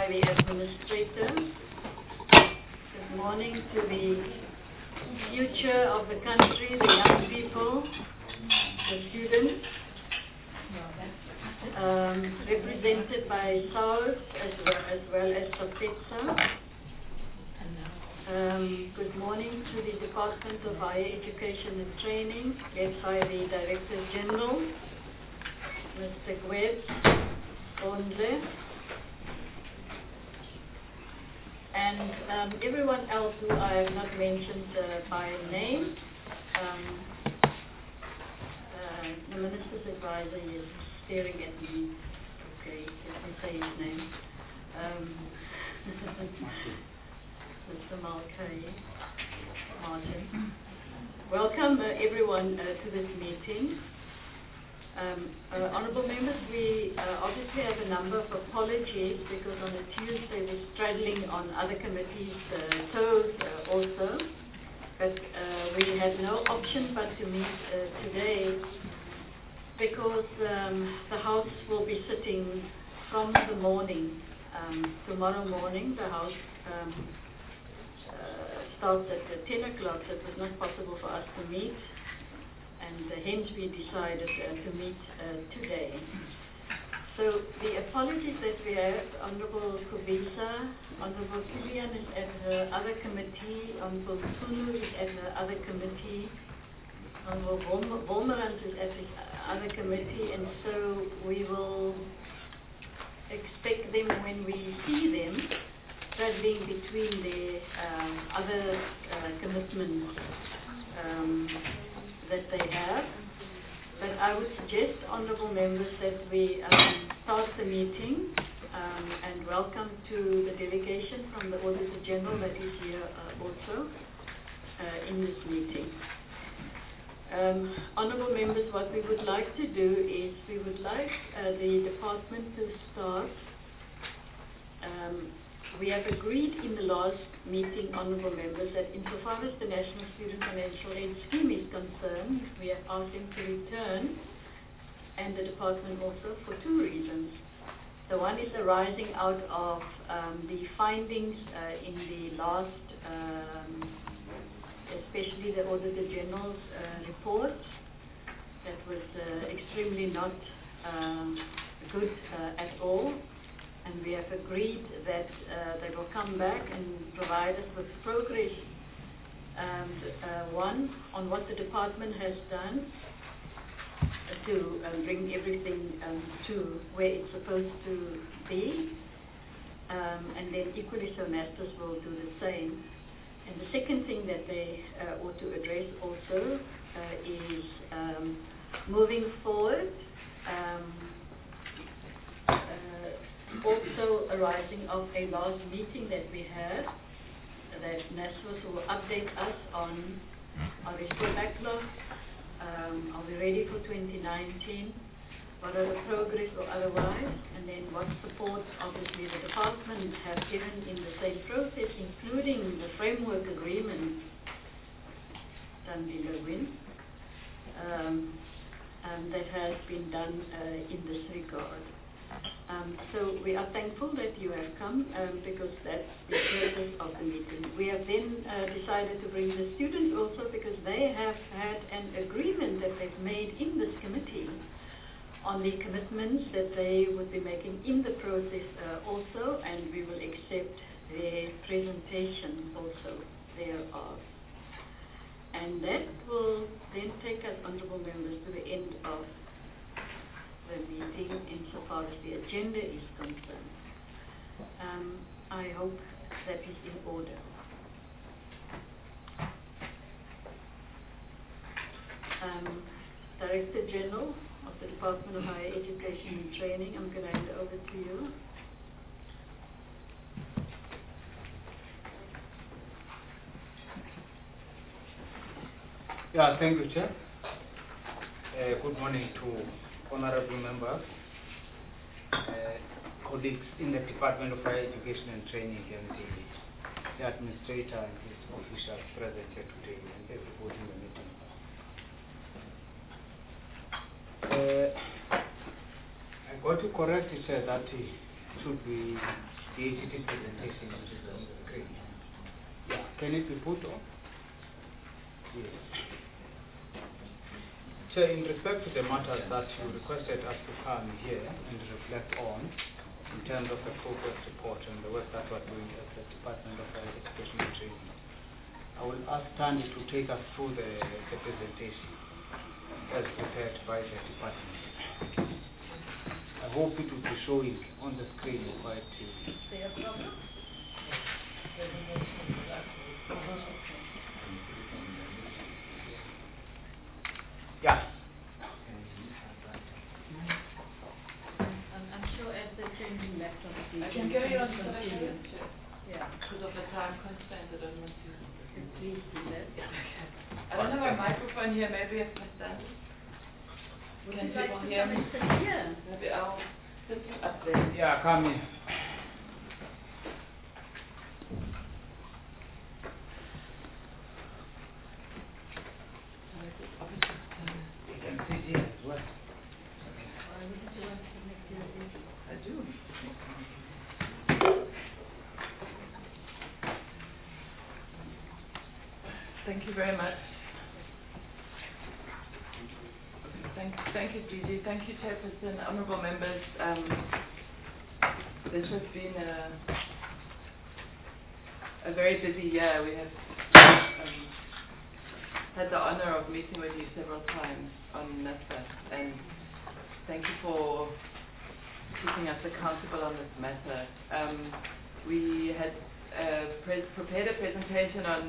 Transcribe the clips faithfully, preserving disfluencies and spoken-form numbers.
by the administrator. Good morning to the future of the country, the young people, the students, um, represented by S A R S as well as, well as SAPETSA. Um, good morning to the Department of Higher Education and Training, led by the Director General, Mister Gwebs Bonze, and um, everyone else who I have not mentioned uh, by name. Um, uh, the Minister's Advisor is staring at me. Okay, let me say his name. Um, Mister Malkay Martin. Welcome uh, everyone uh, to this meeting. Um, uh, honourable members, we uh, obviously have a number of apologies because on a Tuesday we're straddling on other committees' uh, toes uh, also, but uh, we had no option but to meet uh, today because um, the House will be sitting from the morning. Um, tomorrow morning the House um, uh, starts at ten o'clock, so it was not possible for us to meet. And uh, hence we decided uh, to meet uh, today. So the apologies that we have, Honourable Kubisa, Honourable Kilian is at her other committee, Honourable Sunu is at her other committee, Honourable Wolmerand is at his other committee, and so we will expect them when we see them, travelling between the um, other uh, commitments um, that they have. But I would suggest, honourable members, that we um, start the meeting um, and welcome to the delegation from the Auditor General that is here uh, also uh, in this meeting. Um, honourable members, what we would like to do is we would like uh, the department to start. Um, We have agreed in the last meeting, honourable members, that insofar as the National Student Financial Aid Scheme is concerned, we have asked them to return, and the department also, for two reasons. The one is arising out of um, the findings uh, in the last, um, especially the Auditor General's uh, report, that was uh, extremely not um, good uh, at all. And we have agreed that uh, they will come back and provide us with progress, and uh, one, on what the department has done to uh, bring everything um, to where it's supposed to be, um, and then equally so NASTOS will do the same. And the second thing that they uh, ought to address also uh, is um, moving forward, um, uh, also arising of a last meeting that we had, that NASFOS will update us on, are we still backlogged, um, are we ready for twenty nineteen, what are the progress or otherwise, and then what support obviously the department have given in the same process, including the framework agreement done below win, um, and that has been done uh, in this regard. Um, so we are thankful that you have come um, because that's the purpose of the meeting. We have then uh, decided to bring the students also because they have had an agreement that they've made in this committee on the commitments that they would be making in the process uh, also, and we will accept their presentation also thereof. And that will then take us, honourable members, to the end of the meeting insofar as the agenda is concerned. Um, I hope that is in order. Um, Director General of the Department of Higher Education and Training, I'm going to hand over to you. Yeah, thank you, Chair. Uh, good morning to honorable members, uh, colleagues in the Department of Higher Education and Training, and the, the administrator and his officials present here today, and everybody in the meeting. Uh, I got to correct it, uh, that it should be the A C T presentation which is on the screen. Yeah, can it be put on? Yes. So in respect to the matters that you requested us to come here and reflect on, in terms of the progress report and the work that we're doing at the Department of Higher Education and Training, I will ask Tandy to take us through the, the presentation as prepared by the department. I hope it will be showing on the screen quite easily. Is there a problem? Yeah. I'm, I'm sure as they're changing laptops, I can go you on the continue. sure. Yeah. Because of the time constraint, I don't want to. Please do that. I don't have a microphone here, maybe if I stand. Would Can you like people to hear come me? and sit here? Maybe I'll sit up there. Yeah, come in. You can sit here as well. Or would you want to sit next to your desk? I do. Thank you very much. Thank, thank you, Gigi. Thank you, Chairperson, honourable members. Um, this has been a, a very busy year. We have um, had the honour of meeting with you several times on NSFAS, and thank you for keeping us accountable on this matter. Um, we had uh, pre prepared a presentation on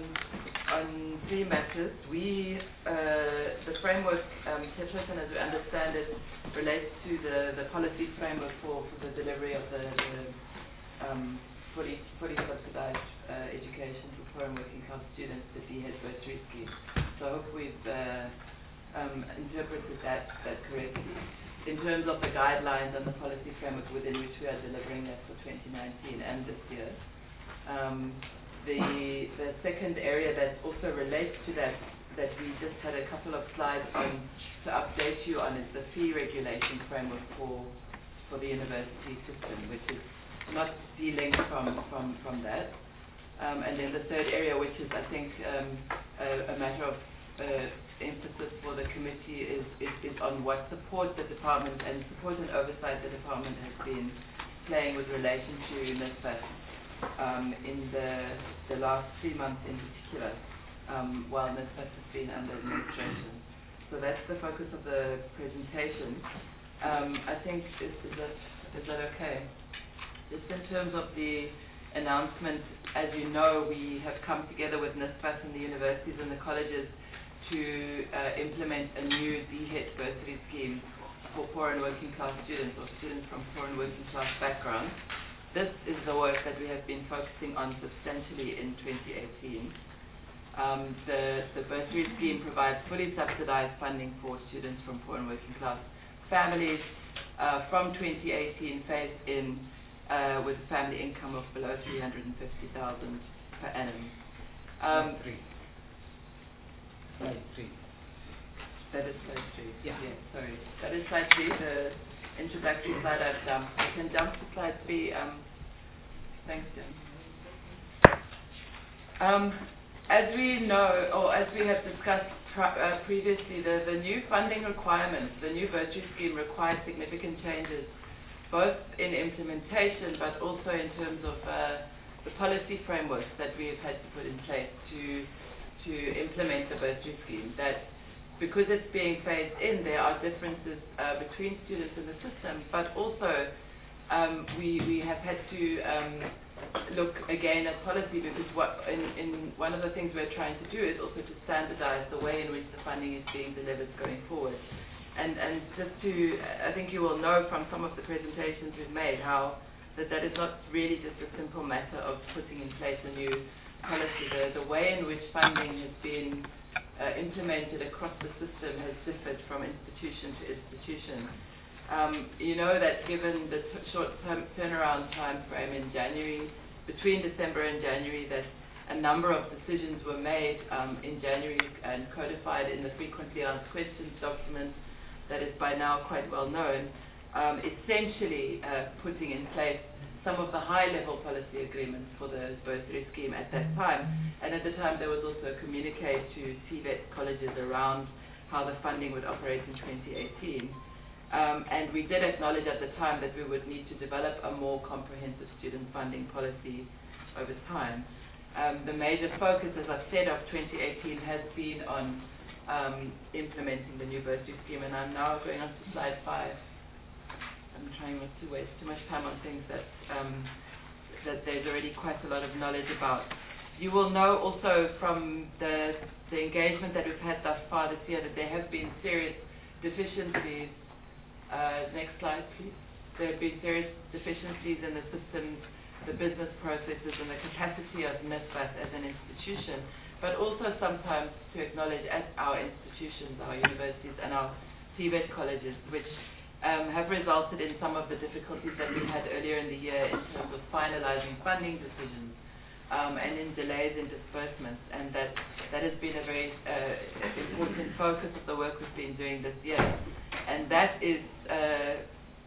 on three matters. We, uh, the framework, um, Chairperson, as we understand it, relates to the, the policy framework for, for the delivery of the, the um, fully, fully subsidized uh, education for poor and working class students, the D HET bursary scheme. So I hope we've uh, um, interpreted that, that correctly. In terms of the guidelines and the policy framework within which we are delivering that for twenty nineteen and this year. Um, The, the second area that also relates to that, that we just had a couple of slides on to update you on, is the fee regulation framework for, for the university system, which is not dealing from, from, from that. Um, and then the third area, which is, I think, um, a, a matter of uh, emphasis for the committee, is, is, is on what support the department and support and oversight the department has been playing with relation to NSFAS. Um, in the, the last three months in particular, um, while NSFAS has been under administration. So that's the focus of the presentation. Um, I think, is, is, that, is that okay? Just in terms of the announcement, as you know, we have come together with NSFAS and the universities and the colleges to uh, implement a new D HET bursary scheme for poor and working class students, or students from poor and working class backgrounds. This is the work that we have been focusing on substantially in twenty eighteen. Um, the, the bursary scheme provides fully subsidized funding for students from poor and working class families uh, from twenty eighteen, phased in uh, with a family income of below three hundred fifty thousand dollars per annum. Um, three. Slide three. That is slide three. Yeah. yeah. Sorry. That is slide three. The introductory slide I've jumped. You can jump to slide three. Um, thanks, Jim. Um, as we know, or as we have discussed uh, previously, the, the new funding requirements, the new bursary scheme requires significant changes, both in implementation, but also in terms of uh, the policy frameworks that we have had to put in place to to implement the bursary scheme. That because it's being phased in, there are differences uh, between students in the system, but also um, we, we have had to um, look again at policy, because what in, in one of the things we're trying to do is also to standardize the way in which the funding is being delivered going forward. And, and just to, I think you will know from some of the presentations we've made how that that is not really just a simple matter of putting in place a new policy. The, the way in which funding has been uh, implemented across the system has differed from institution to institution. Um, you know that given the t short term turnaround time frame in January, between December and January, that a number of decisions were made um, in January and codified in the frequently asked questions document that is by now quite well known, um, essentially uh, putting in place some of the high-level policy agreements for the bursary scheme at that time. And at the time, there was also a communique to T V E T colleges around how the funding would operate in twenty eighteen. Um, and we did acknowledge at the time that we would need to develop a more comprehensive student funding policy over time. Um, the major focus, as I've said, of twenty eighteen has been on um, implementing the new bursary scheme. And I'm now going on to slide five. I'm trying not to waste too much time on things that um, that there's already quite a lot of knowledge about. You will know also from the, the engagement that we've had thus far this year that there have been serious deficiencies. Uh, next slide, please. There have been serious deficiencies in the systems, the business processes, and the capacity of NSFAS as an institution, but also sometimes to acknowledge at our institutions, our universities, and our T V E T colleges, which Um, have resulted in some of the difficulties that we had earlier in the year in terms of finalizing funding decisions um, and in delays in disbursements, and that that has been a very uh, important focus of the work we've been doing this year. And that is uh,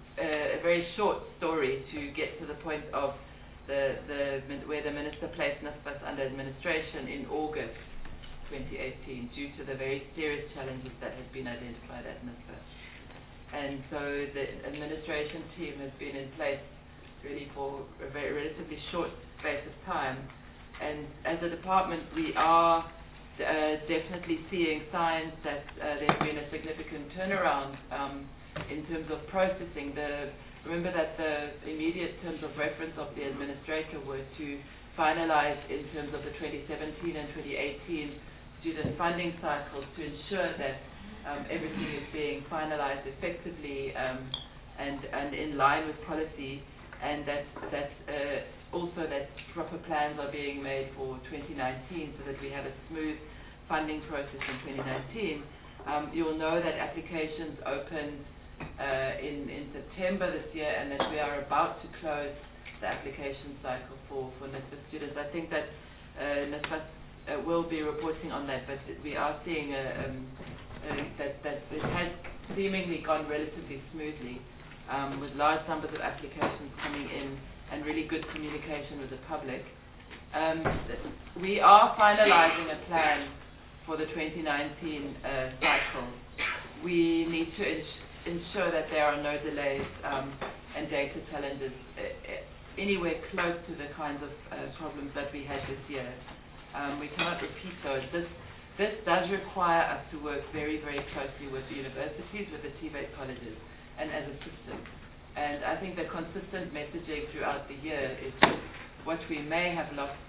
a very short story to get to the point of the, the where the Minister placed NSFAS under administration in August twenty eighteen due to the very serious challenges that have been identified at NSFAS. And so the administration team has been in place really for a very relatively short space of time. And as a department, we are uh, definitely seeing signs that uh, there's been a significant turnaround um, in terms of processing. The, remember that the immediate terms of reference of the administrator were to finalize in terms of the twenty seventeen and twenty eighteen student funding cycles to ensure that Um, everything is being finalized effectively um, and, and in line with policy, and that, that uh, also that proper plans are being made for twenty nineteen so that we have a smooth funding process in twenty nineteen. Um, you'll know that applications opened uh, in, in September this year, and that we are about to close the application cycle for, for NSFAS students. I think that uh, NSFAS uh, will be reporting on that, but we are seeing a um, Uh, that, that it has seemingly gone relatively smoothly um, with large numbers of applications coming in and really good communication with the public. Um, we are finalizing a plan for the twenty nineteen uh, cycle. We need to ins ensure that there are no delays um, and data challenges uh, anywhere close to the kinds of uh, problems that we had this year. Um, we cannot repeat those. This, This does require us to work very, very closely with the universities, with the T V E T colleges, and as a system. And I think the consistent messaging throughout the year is that what we may have lost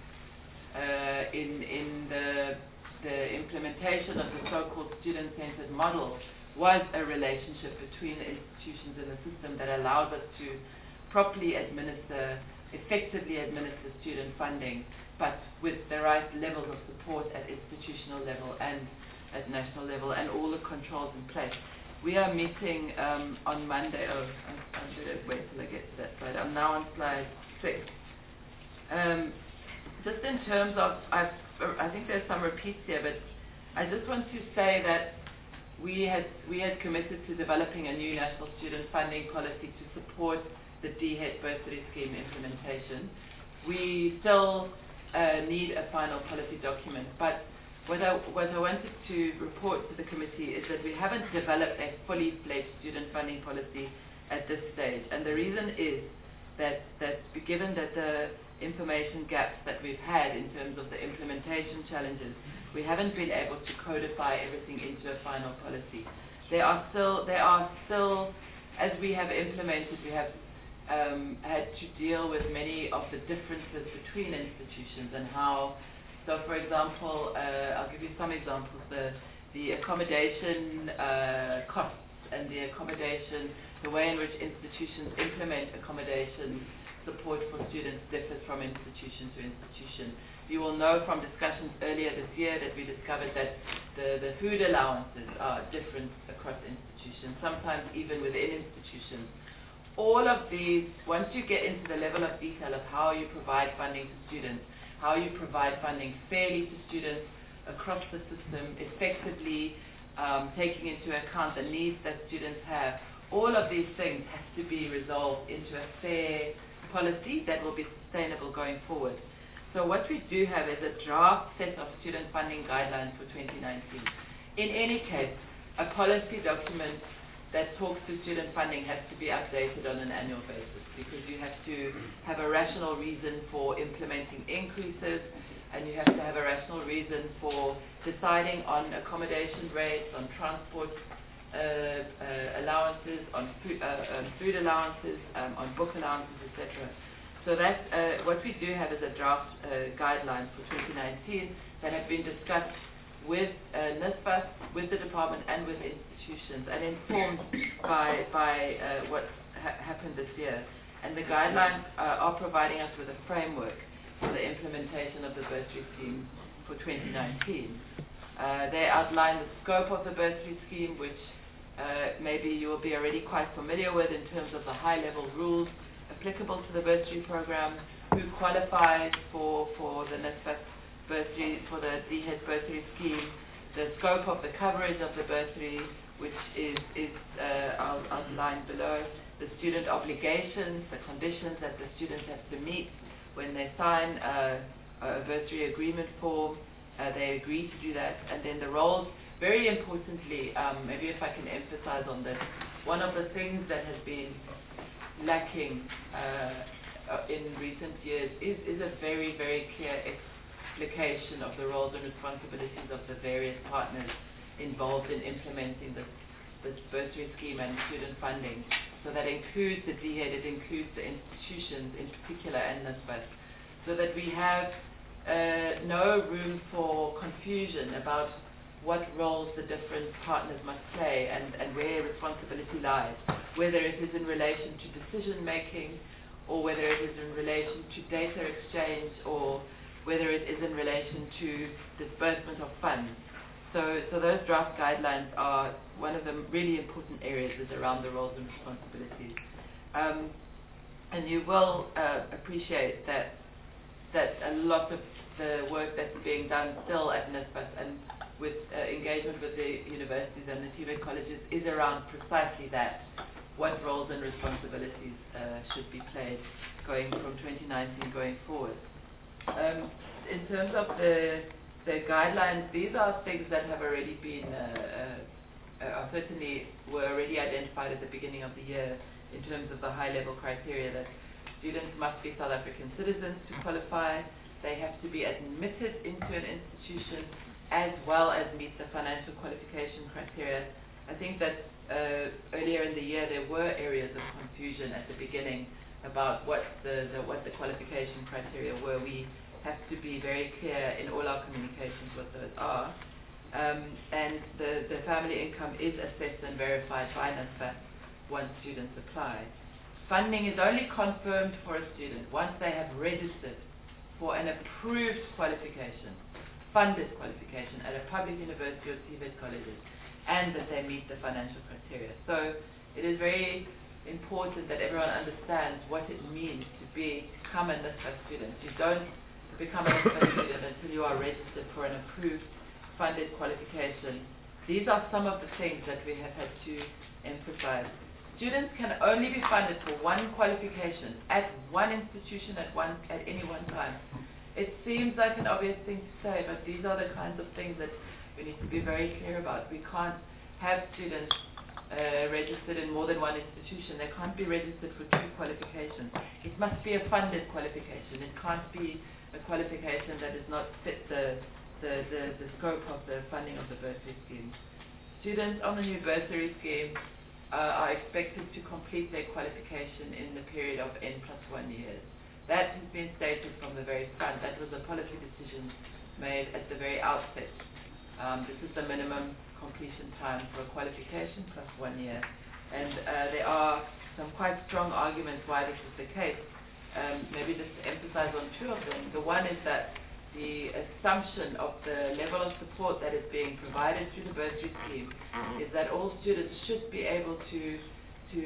uh, in, in the, the implementation of the so-called student-centered model was a relationship between the institutions and the system that allows us to properly administer, effectively administer student funding, but with the right levels of support at institutional level and at national level, and all the controls in place. We are meeting um, on Monday. Oh, I'm, I'm going to wait till I get to that slide. I'm now on slide six. Um, just in terms of, I've, I think there's some repeats here, but I just want to say that we had we had committed to developing a new national student funding policy to support the D H E T bursary scheme implementation. We still Uh, need a final policy document, but what I, what I wanted to report to the committee is that we haven't developed a fully fledged student funding policy at this stage, and the reason is that, that given that the information gaps that we've had in terms of the implementation challenges, we haven't been able to codify everything into a final policy. There are still, there are still, as we have implemented, we have Um, had to deal with many of the differences between institutions and how, so for example, uh, I'll give you some examples, the, the accommodation uh, costs and the accommodation, the way in which institutions implement accommodation support for students differs from institution to institution. You will know from discussions earlier this year that we discovered that the, the food allowances are different across institutions, sometimes even within institutions. All of these, once you get into the level of detail of how you provide funding to students, how you provide funding fairly to students across the system, effectively um, taking into account the needs that students have, all of these things have to be resolved into a fair policy that will be sustainable going forward. So what we do have is a draft set of student funding guidelines for twenty nineteen. In any case, a policy document that talks to student funding has to be updated on an annual basis, because you have to have a rational reason for implementing increases, and you have to have a rational reason for deciding on accommodation rates, on transport uh, uh, allowances, on food, uh, um, food allowances, um, on book allowances, et cetera. So that uh, what we do have is a draft uh, guidelines for twenty nineteen that have been discussed with uh, NSFAS, with the department, and with institutions, and informed by by uh, what ha happened this year. And the guidelines uh, are providing us with a framework for the implementation of the bursary scheme for twenty nineteen. Uh, they outline the scope of the bursary scheme, which uh, maybe you will be already quite familiar with in terms of the high-level rules applicable to the bursary program, who qualifies for, for the NSFAS bursary, for the D HET bursary scheme, the scope of the coverage of the bursary, which is, is uh, outlined below, the student obligations, the conditions that the students have to meet when they sign uh, a bursary agreement form. Uh, they agree to do that, and then the roles. Very importantly, um, maybe if I can emphasize on this, one of the things that has been lacking uh, uh, in recent years is, is a very, very clear explication of the roles and responsibilities of the various partners involved in implementing this, this bursary scheme and student funding. So that includes the D HET, it includes the institutions in particular, and NSFAS, so that we have uh, no room for confusion about what roles the different partners must play and, and where responsibility lies, whether it is in relation to decision making, or whether it is in relation to data exchange, or whether it is in relation to disbursement of funds. So, so those draft guidelines are one of the really important areas is around the roles and responsibilities. Um, and you will uh, appreciate that that a lot of the work that's being done still at NSFAS and with uh, engagement with the universities and the T V E T colleges is around precisely that, what roles and responsibilities uh, should be played going from twenty nineteen going forward. Um, in terms of the the guidelines, these are things that have already been, uh, uh, uh, certainly were already identified at the beginning of the year in terms of the high-level criteria that students must be South African citizens to qualify, they have to be admitted into an institution, as well as meet the financial qualification criteria. I think that uh, earlier in the year there were areas of confusion at the beginning about what the, the, what the qualification criteria were. We have to be very clear in all our communications what those are. Um, and the, the family income is assessed and verified by NSFAS once students apply. Funding is only confirmed for a student once they have registered for an approved qualification, funded qualification at a public university or T V E T colleges, and that they meet the financial criteria. So it is very important that everyone understands what it means to be, become a NSFAS student. You don't become a NSFAS student until you are registered for an approved funded qualification. These are some of the things that we have had to emphasize. Students can only be funded for one qualification at one institution at one at any one time. It seems like an obvious thing to say, but these are the kinds of things that we need to be very clear about. We can't have students uh, registered in more than one institution. They can't be registered for two qualifications. It must be a funded qualification. It can't be a qualification that does not fit the, the, the, the scope of the funding of the bursary scheme. Students on the new bursary scheme Uh, are expected to complete their qualification in the period of N plus one years. That has been stated from the very front. That was a policy decision made at the very outset. Um, this is the minimum completion time for a qualification plus one year. And uh, there are some quite strong arguments why this is the case. Um, maybe just to emphasize on two of them. The one is that the assumption of the level of support that is being provided through the bursary scheme is that all students should be able to, to,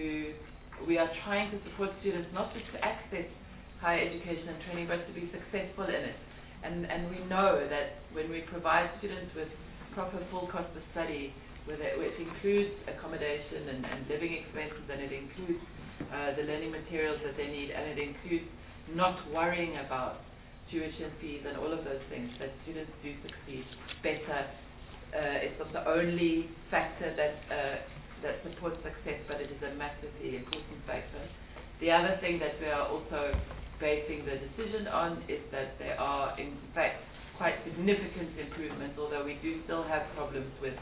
we are trying to support students not just to access higher education and training, but to be successful in it. And, and we know that when we provide students with proper full cost of study, whether which includes accommodation and, and living expenses, and it includes uh, the learning materials that they need, and it includes not worrying about tuition fees and all of those things, that students do succeed better. Uh, it's not the only factor that uh, that supports success, but it is a massively important factor. The other thing that we are also basing the decision on is that there are, in fact, quite significant improvements, although we do still have problems with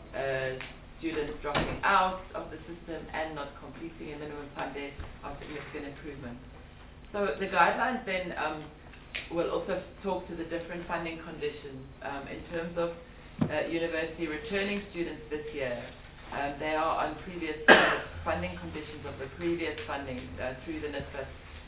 uh, students dropping out of the system and not completing a minimum funding, are significant improvements. So the guidelines then um, will also talk to the different funding conditions um, in terms of uh, university returning students this year. Um, they are on previous uh, funding conditions of the previous funding uh, through the NSFAS,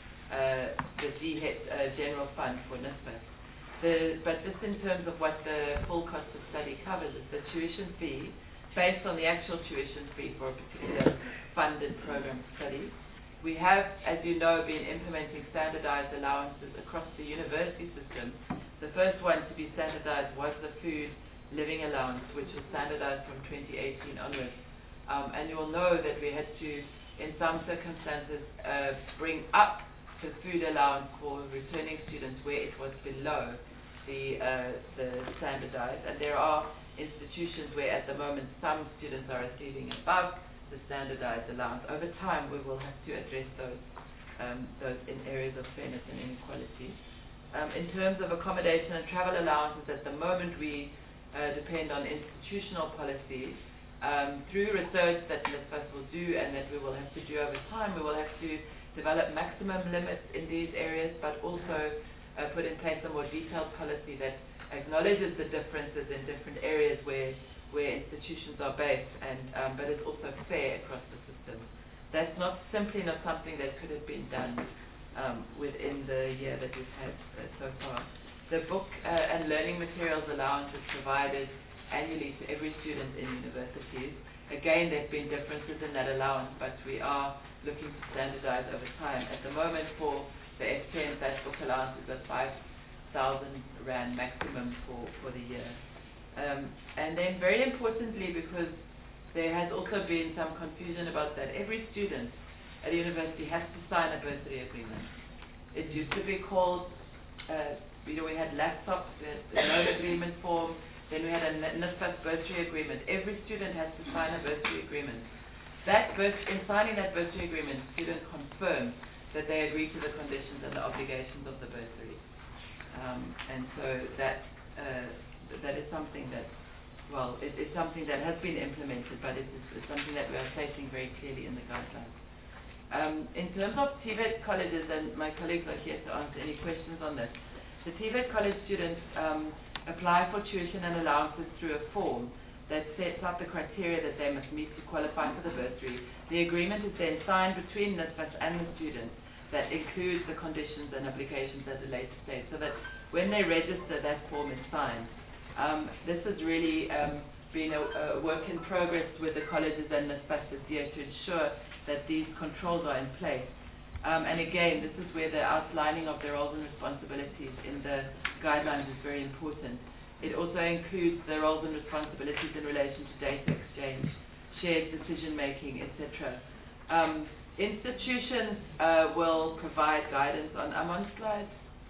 uh, the D H E T uh, General Fund for NSFAS. The, but just in terms of what the full cost of study covers is the tuition fee, based on the actual tuition fee for a particular funded program study. We have, as you know, been implementing standardized allowances across the university system. The first one to be standardized was the food living allowance, which was standardized from twenty eighteen onwards. Um, and you will know that we had to, in some circumstances, uh, bring up the food allowance for returning students where it was below the, uh, the standardized. And there are institutions where at the moment some students are receiving above the standardized allowance. Over time we will have to address those, um, those in areas of fairness and inequality. Um, in terms of accommodation and travel allowances, at the moment we Uh, depend on institutional policies. Um, through research that NSFAS will do and that we will have to do over time, we will have to develop maximum limits in these areas, but also uh, put in place a more detailed policy that acknowledges the differences in different areas where where institutions are based, and um, but is also fair across the system. That's not simply not something that could have been done um, within the year that we've had uh, so far. The book uh, and learning materials allowance is provided annually to every student in universities. Again, there have been differences in that allowance, but we are looking to standardize over time. At the moment, for the S ten, that book allowance is at five thousand rand maximum for, for the year. Um, and then very importantly, because there has also been some confusion about that, every student at a university has to sign a bursary agreement. It used to be called uh, You know, we had laptops, we had the loan agreement form, then we had a NSFAS bursary agreement. Every student has to sign a bursary agreement. That burs in signing that bursary agreement, students confirm that they agree to the conditions and the obligations of the bursary. Um, and so that uh, that is something that, well, it is something that has been implemented, but it is it's something that we are stating very clearly in the guidelines. Um, in terms of T V E T colleges, and my colleagues are here to answer any questions on this, the T V E T college students um, apply for tuition and allowances through a form that sets out the criteria that they must meet to qualify for the bursary. The agreement is then signed between NSFAS and the student that includes the conditions and obligations at a later stage, so that when they register, that form is signed. Um, this has really um, been a, a work in progress with the colleges and NSFAS this year to ensure that these controls are in place. Um, and again, this is where the outlining of their roles and responsibilities in the guidelines is very important. It also includes the roles and responsibilities in relation to data exchange, shared decision making, et cetera. Um, institutions uh, will provide guidance on, I'm on slide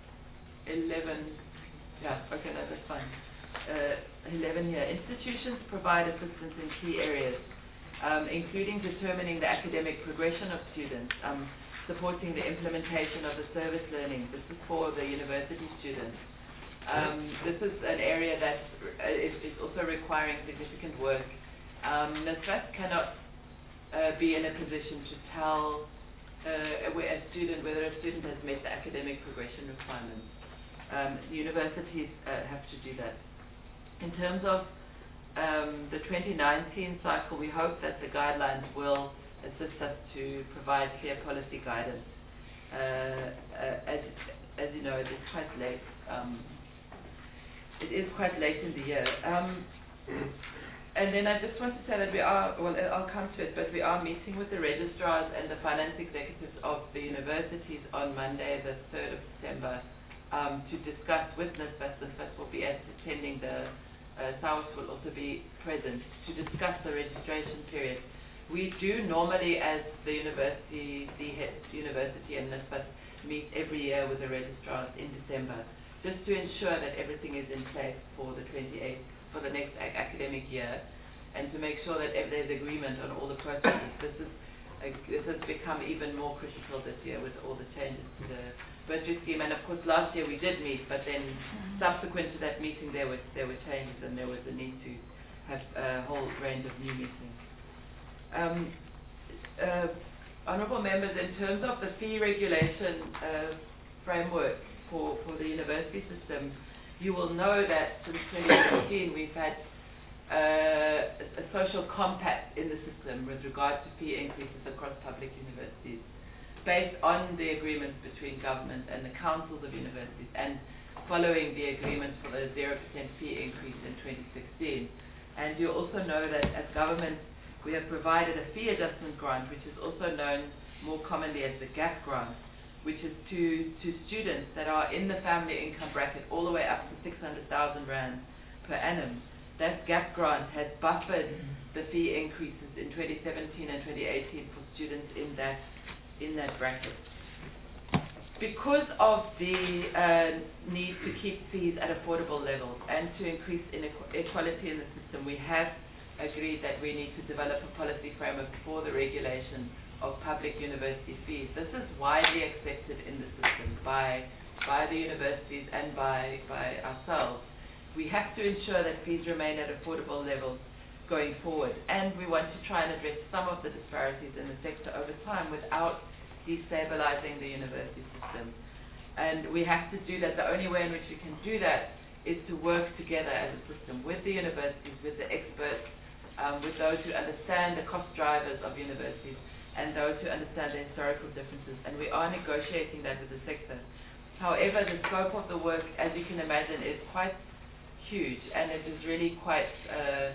eleven, yeah, okay, no, that's fine. Uh, eleven here. Institutions provide assistance in key areas, um, including determining the academic progression of students, um, supporting the implementation of the service learning. This is for the university students. Um, this is an area that uh, is, is also requiring significant work. Um, NSFAS cannot uh, be in a position to tell uh, a student whether a student has met the academic progression requirements. Um, universities uh, have to do that. In terms of um, the twenty nineteen cycle, we hope that the guidelines will assist us to provide clear policy guidance. Uh, uh, as, as you know, it is quite late. Um, it is quite late in the year. Um, and then I just want to say that we are, well, I'll come to it, but we are meeting with the registrars and the finance executives of the universities on Monday, the third of December, um, to discuss with NSFAS. NSFAS will be attending the uh, SAWS will also be present to discuss the registration period. We do normally, as the university, the head university and NSFAS meet every year with the registrars in December, just to ensure that everything is in place for the twenty-eighth, for the next ac academic year, and to make sure that if there's agreement on all the processes. This is uh, this has become even more critical this year with all the changes to the budget scheme. And of course, last year we did meet, but then mm-hmm. subsequent to that meeting, there was there were changes, and there was a need to have a whole range of new meetings. Um, uh, honourable members, in terms of the fee regulation uh, framework for, for the university system, you will know that since twenty sixteen we've had uh, a, a social compact in the system with regard to fee increases across public universities, based on the agreements between government and the councils of universities, and following the agreement for the zero percent fee increase in twenty sixteen. And you also know that as government, we have provided a fee adjustment grant, which is also known more commonly as the GAP grant, which is to, to students that are in the family income bracket all the way up to six hundred thousand rand per annum. That GAP grant has buffered the fee increases in twenty seventeen and twenty eighteen for students in that, in that bracket. Because of the uh, need to keep fees at affordable levels and to increase inequality in the system, we have agreed that we need to develop a policy framework for the regulation of public university fees. This is widely accepted in the system by, by the universities and by, by ourselves. We have to ensure that fees remain at affordable levels going forward, and we want to try and address some of the disparities in the sector over time without destabilizing the university system. And we have to do that. The only way in which we can do that is to work together as a system with the universities, with the experts, Um, with those who understand the cost drivers of universities and those who understand the historical differences, and we are negotiating that with the sector. However, the scope of the work, as you can imagine, is quite huge, and it is really quite uh,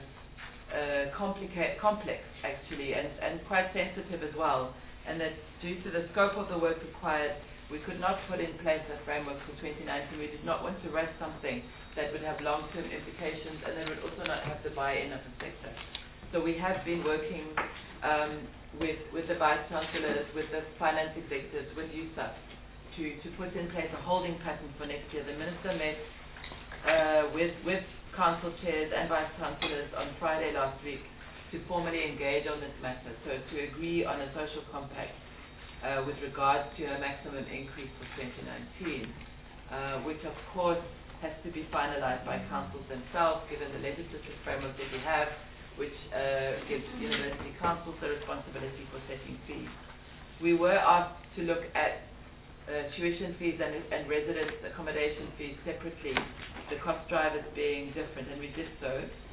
uh, complicate, complex, actually, and, and quite sensitive as well, and that due to the scope of the work required, we could not put in place a framework for twenty nineteen. We did not want to rush something that would have long-term implications, and that would also not have the buy-in of the sector. So we have been working um, with, with the vice-chancellors, with the finance executives, with U S A P, to, to put in place a holding pattern for next year. The minister met uh, with, with council chairs and vice-chancellors on Friday last week to formally engage on this matter, so to agree on a social compact uh, with regards to a maximum increase for twenty nineteen, uh, which of course has to be finalized by councils themselves, given the legislative framework that we have, which uh, gives university councils the responsibility for setting fees. We were asked to look at uh, tuition fees and, and residence accommodation fees separately, the cost drivers being different, and we did so.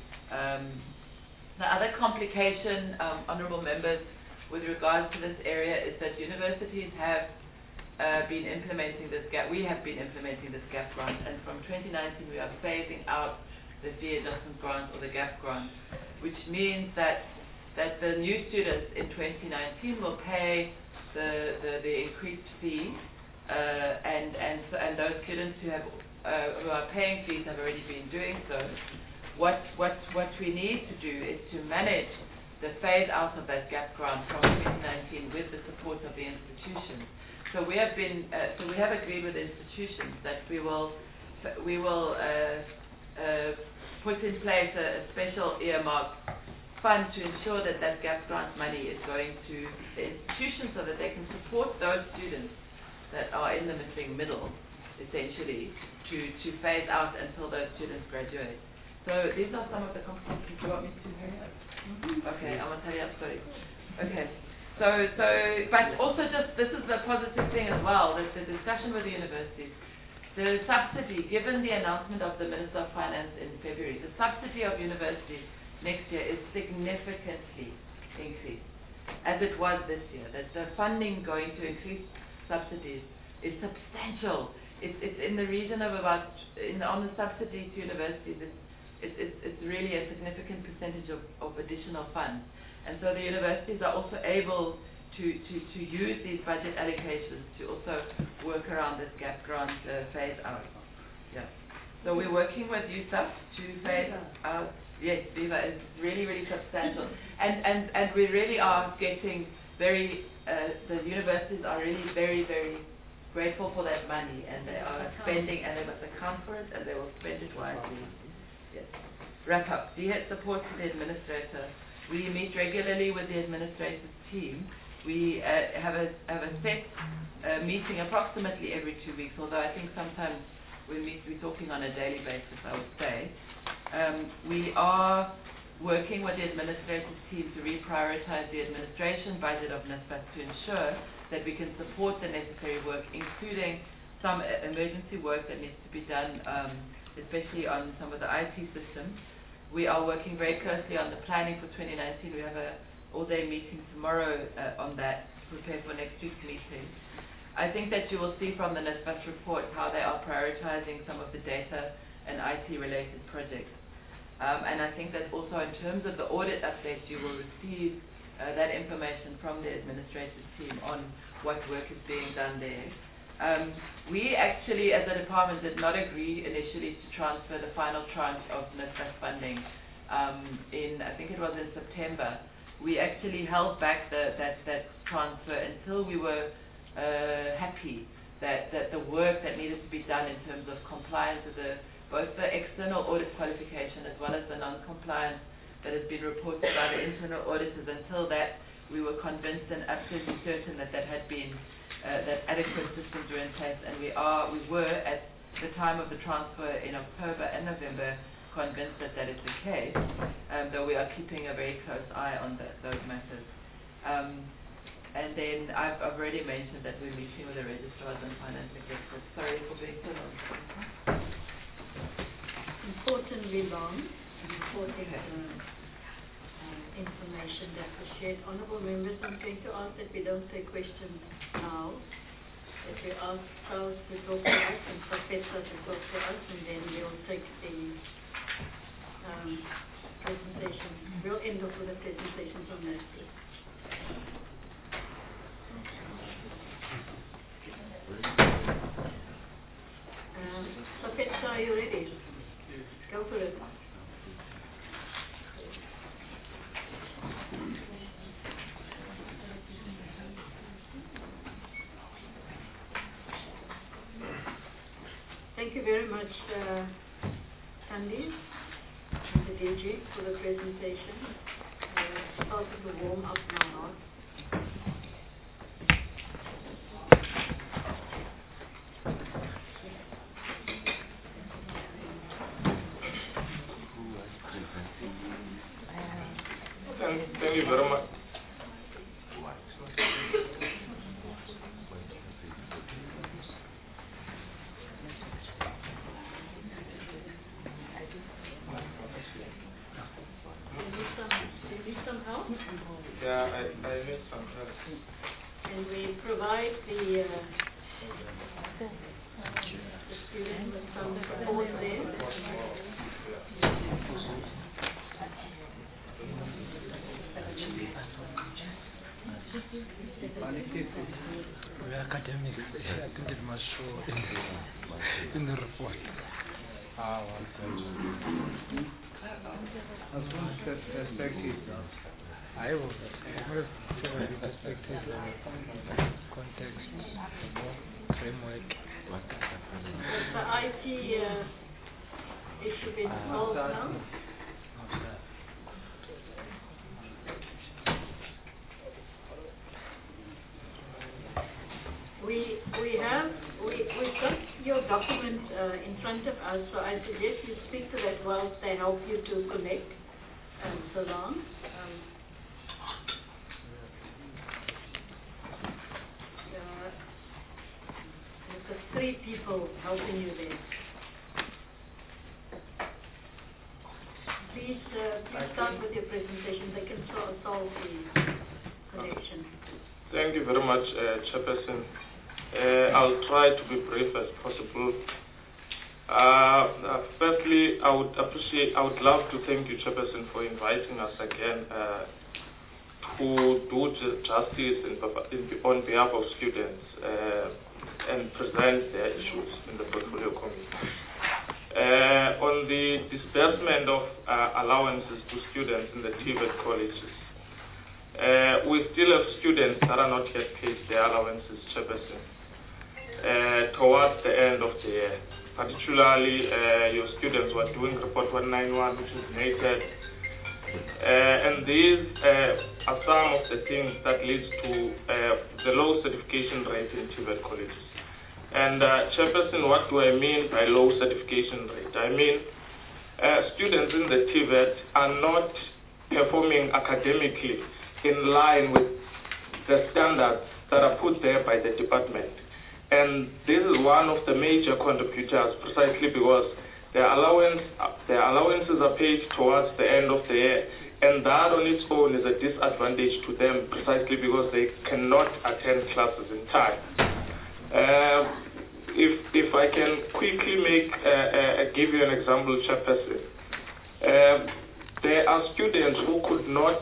Um, the other complication, um, honourable members, with regards to this area is that universities have Uh, been implementing this gap. We have been implementing this gap grant, and from twenty nineteen we are phasing out the fee adjustment grant or the gap grant, which means that that the new students in twenty nineteen will pay the the, the increased fee, uh, and and so, and those students who have uh, who are paying fees have already been doing so. What what what we need to do is to manage the phase out of that gap grant from twenty nineteen with the support of the institutions. So we have been, uh, so we have agreed with institutions that we will, we will uh, uh, put in place a, a special earmark fund to ensure that that gap grant money is going to the institutions so that they can support those students that are in the missing middle, essentially, to, to phase out until those students graduate. So these are some of the competencies. Do you want me to hurry up? Mm-hmm. Okay, I'm going to hurry up, sorry. Okay. So, so, but also just, this is the positive thing as well, that the discussion with the universities, the subsidy, given the announcement of the Minister of Finance in February, the subsidy of universities next year is significantly increased, as it was this year. That the funding going to increase subsidies is substantial. It's, it's in the region of about, in, on the subsidy to universities, it's, it's, it's, it's really a significant percentage of, of additional funds. And so the universities are also able to, to, to use these budget allocations to also work around this gap grant uh, phase out. Yeah. So we're working with U S A F to phase out. Yes, Viva is really, really substantial. And, and, and we really are getting very, uh, the universities are really very, very grateful for that money, and they are spending, and they must account for it, and they will spend it wisely. Yes. Wrap up. D HET support to the administrator. We meet regularly with the administrative team. We uh, have a have a set uh, meeting approximately every two weeks, although I think sometimes we meet, we're talking on a daily basis, I would say. Um, we are working with the administrative team to reprioritize the administration budget of NSFAS to ensure that we can support the necessary work, including some uh, emergency work that needs to be done, um, especially on some of the I T systems. We are working very closely on the planning for twenty nineteen. We have a all-day meeting tomorrow uh, on that to prepare for next week's meeting. I think that you will see from the NSFAS report how they are prioritizing some of the data and I T-related projects. Um, and I think that also in terms of the audit updates, you will receive uh, that information from the administrative team on what work is being done there. Um, we actually, as a department, did not agree initially to transfer the final tranche of NSFAS funding um, in, I think it was in September. We actually held back the, that, that transfer until we were uh, happy that, that the work that needed to be done in terms of compliance with the, both the external audit qualification as well as the non-compliance that has been reported by the internal auditors, until that we were convinced and absolutely certain that that had been Uh, that adequate systems were in place, and we are, we were at the time of the transfer in October and November convinced that that is the case, um, though we are keeping a very close eye on that, those matters. Um, and then I've, I've already mentioned that we're meeting with the registrars and finance executives. Sorry for being so long. Importantly long, important uh, uh, information that was shared. Honourable members, I'm going to ask that we don't take questions now, that we ask Charles to talk to us and Professor to talk to us, and then we'll take the um, presentation. We'll end off with a presentation from Nancy. Um, Professor, are you ready? Go for it. Thank you very much, uh, Sandy and the D G, for the presentation. Uh, started to warm up now. Thank, thank you very much. Yeah, I, I need some help. And we provide the, uh, the student with some support there. We're academics. I think it must show in the, in the report. Ah, well, as one perspective, I will have several perspectives and context, framework. Has the I T uh, issue been solved now? We we have we we've got your document uh, in front of us, so I suggest you speak to that whilst they help you to connect and so on. Um, uh, there's got three people helping you there. Please uh, please start with your presentation. They can sol solve the connection. Thank you very much, uh, Chairperson. Uh, I'll try to be brief as possible. Uh, uh, firstly, I would appreciate, I would love to thank you, Chairperson, for inviting us again uh, to do justice in, in, on behalf of students uh, and present their issues in the portfolio committee. uh, on the disbursement of uh, allowances to students in the T V E T colleges. Uh, we still have students that are not yet paid their allowances, Chairperson, uh, towards the end of the year. Particularly, uh, your students were doing Report one ninety-one, which is nated. Uh, and these uh, are some of the things that leads to uh, the low certification rate in T V E T colleges. And uh, Chairperson, what do I mean by low certification rate? I mean uh, students in the T V E T are not performing academically in line with the standards that are put there by the department. And this is one of the major contributors, precisely because their allowance, their allowances are paid towards the end of the year, and that on its own is a disadvantage to them, precisely because they cannot attend classes in time. Uh, if if I can quickly make uh, uh, give you an example, Chairperson, uh, there are students who could not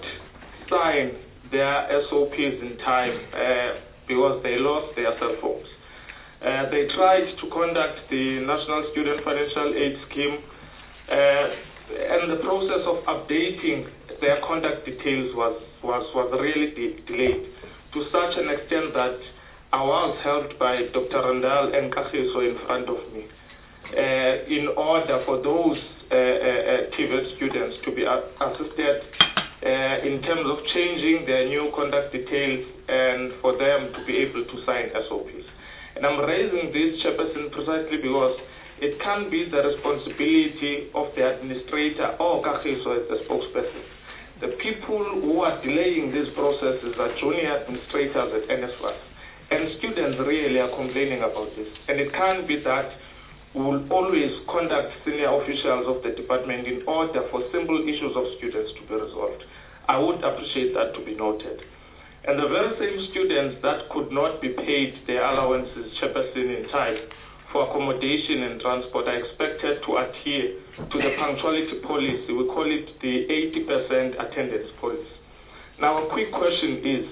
sign their S O Ps in time uh, because they lost their cell phones. Uh, they tried to contact the National Student Financial Aid Scheme, uh, and the process of updating their contact details was, was, was really de delayed to such an extent that I was helped by Doctor Randall and Kagiso in front of me uh, in order for those uh, uh, T V E T students to be assisted uh, in terms of changing their new contact details and for them to be able to sign S O Ps. And I'm raising this, Chairperson, precisely because it can be the responsibility of the administrator or Kagiso as the spokesperson. The people who are delaying these processes are junior administrators at N S F A S. And students really are complaining about this. And it can be that we will always contact senior officials of the department in order for simple issues of students to be resolved. I would appreciate that to be noted. And the very same students that could not be paid their allowances, Chairperson, in time for accommodation and transport are expected to adhere to the punctuality policy. We call it the eighty percent attendance policy. Now, a quick question is,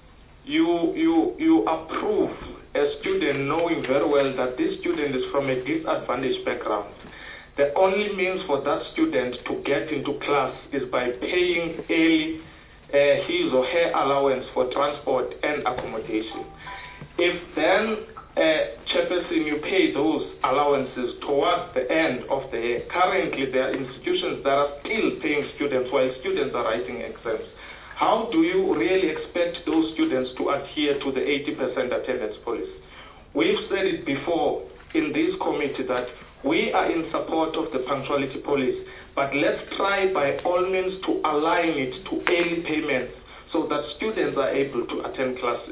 you, you, you approve a student knowing very well that this student is from a disadvantaged background. The only means for that student to get into class is by paying early Uh, his or her allowance for transport and accommodation. If then, uh, Chairperson, you pay those allowances towards the end of the year, currently there are institutions that are still paying students while students are writing exams. How do you really expect those students to adhere to the eighty percent attendance policy? We've said it before in this committee that we are in support of the punctuality policy, but let's try by all means to align it to early payments so that students are able to attend classes.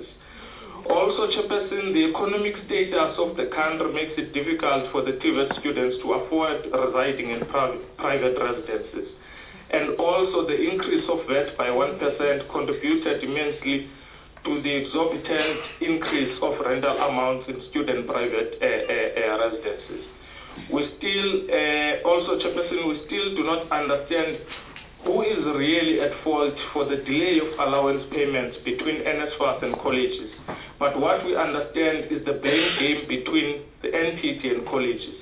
Also, Chairperson, the economic status of the country makes it difficult for the T V E T students to afford residing in private residences. And also the increase of V A T by one percent contributed immensely to the exorbitant increase of rental amounts in student private uh, uh, uh, residences. We still, uh, also, Chairperson, we still do not understand who is really at fault for the delay of allowance payments between N S F A S and colleges. But what we understand is the blame game between the N P T and colleges.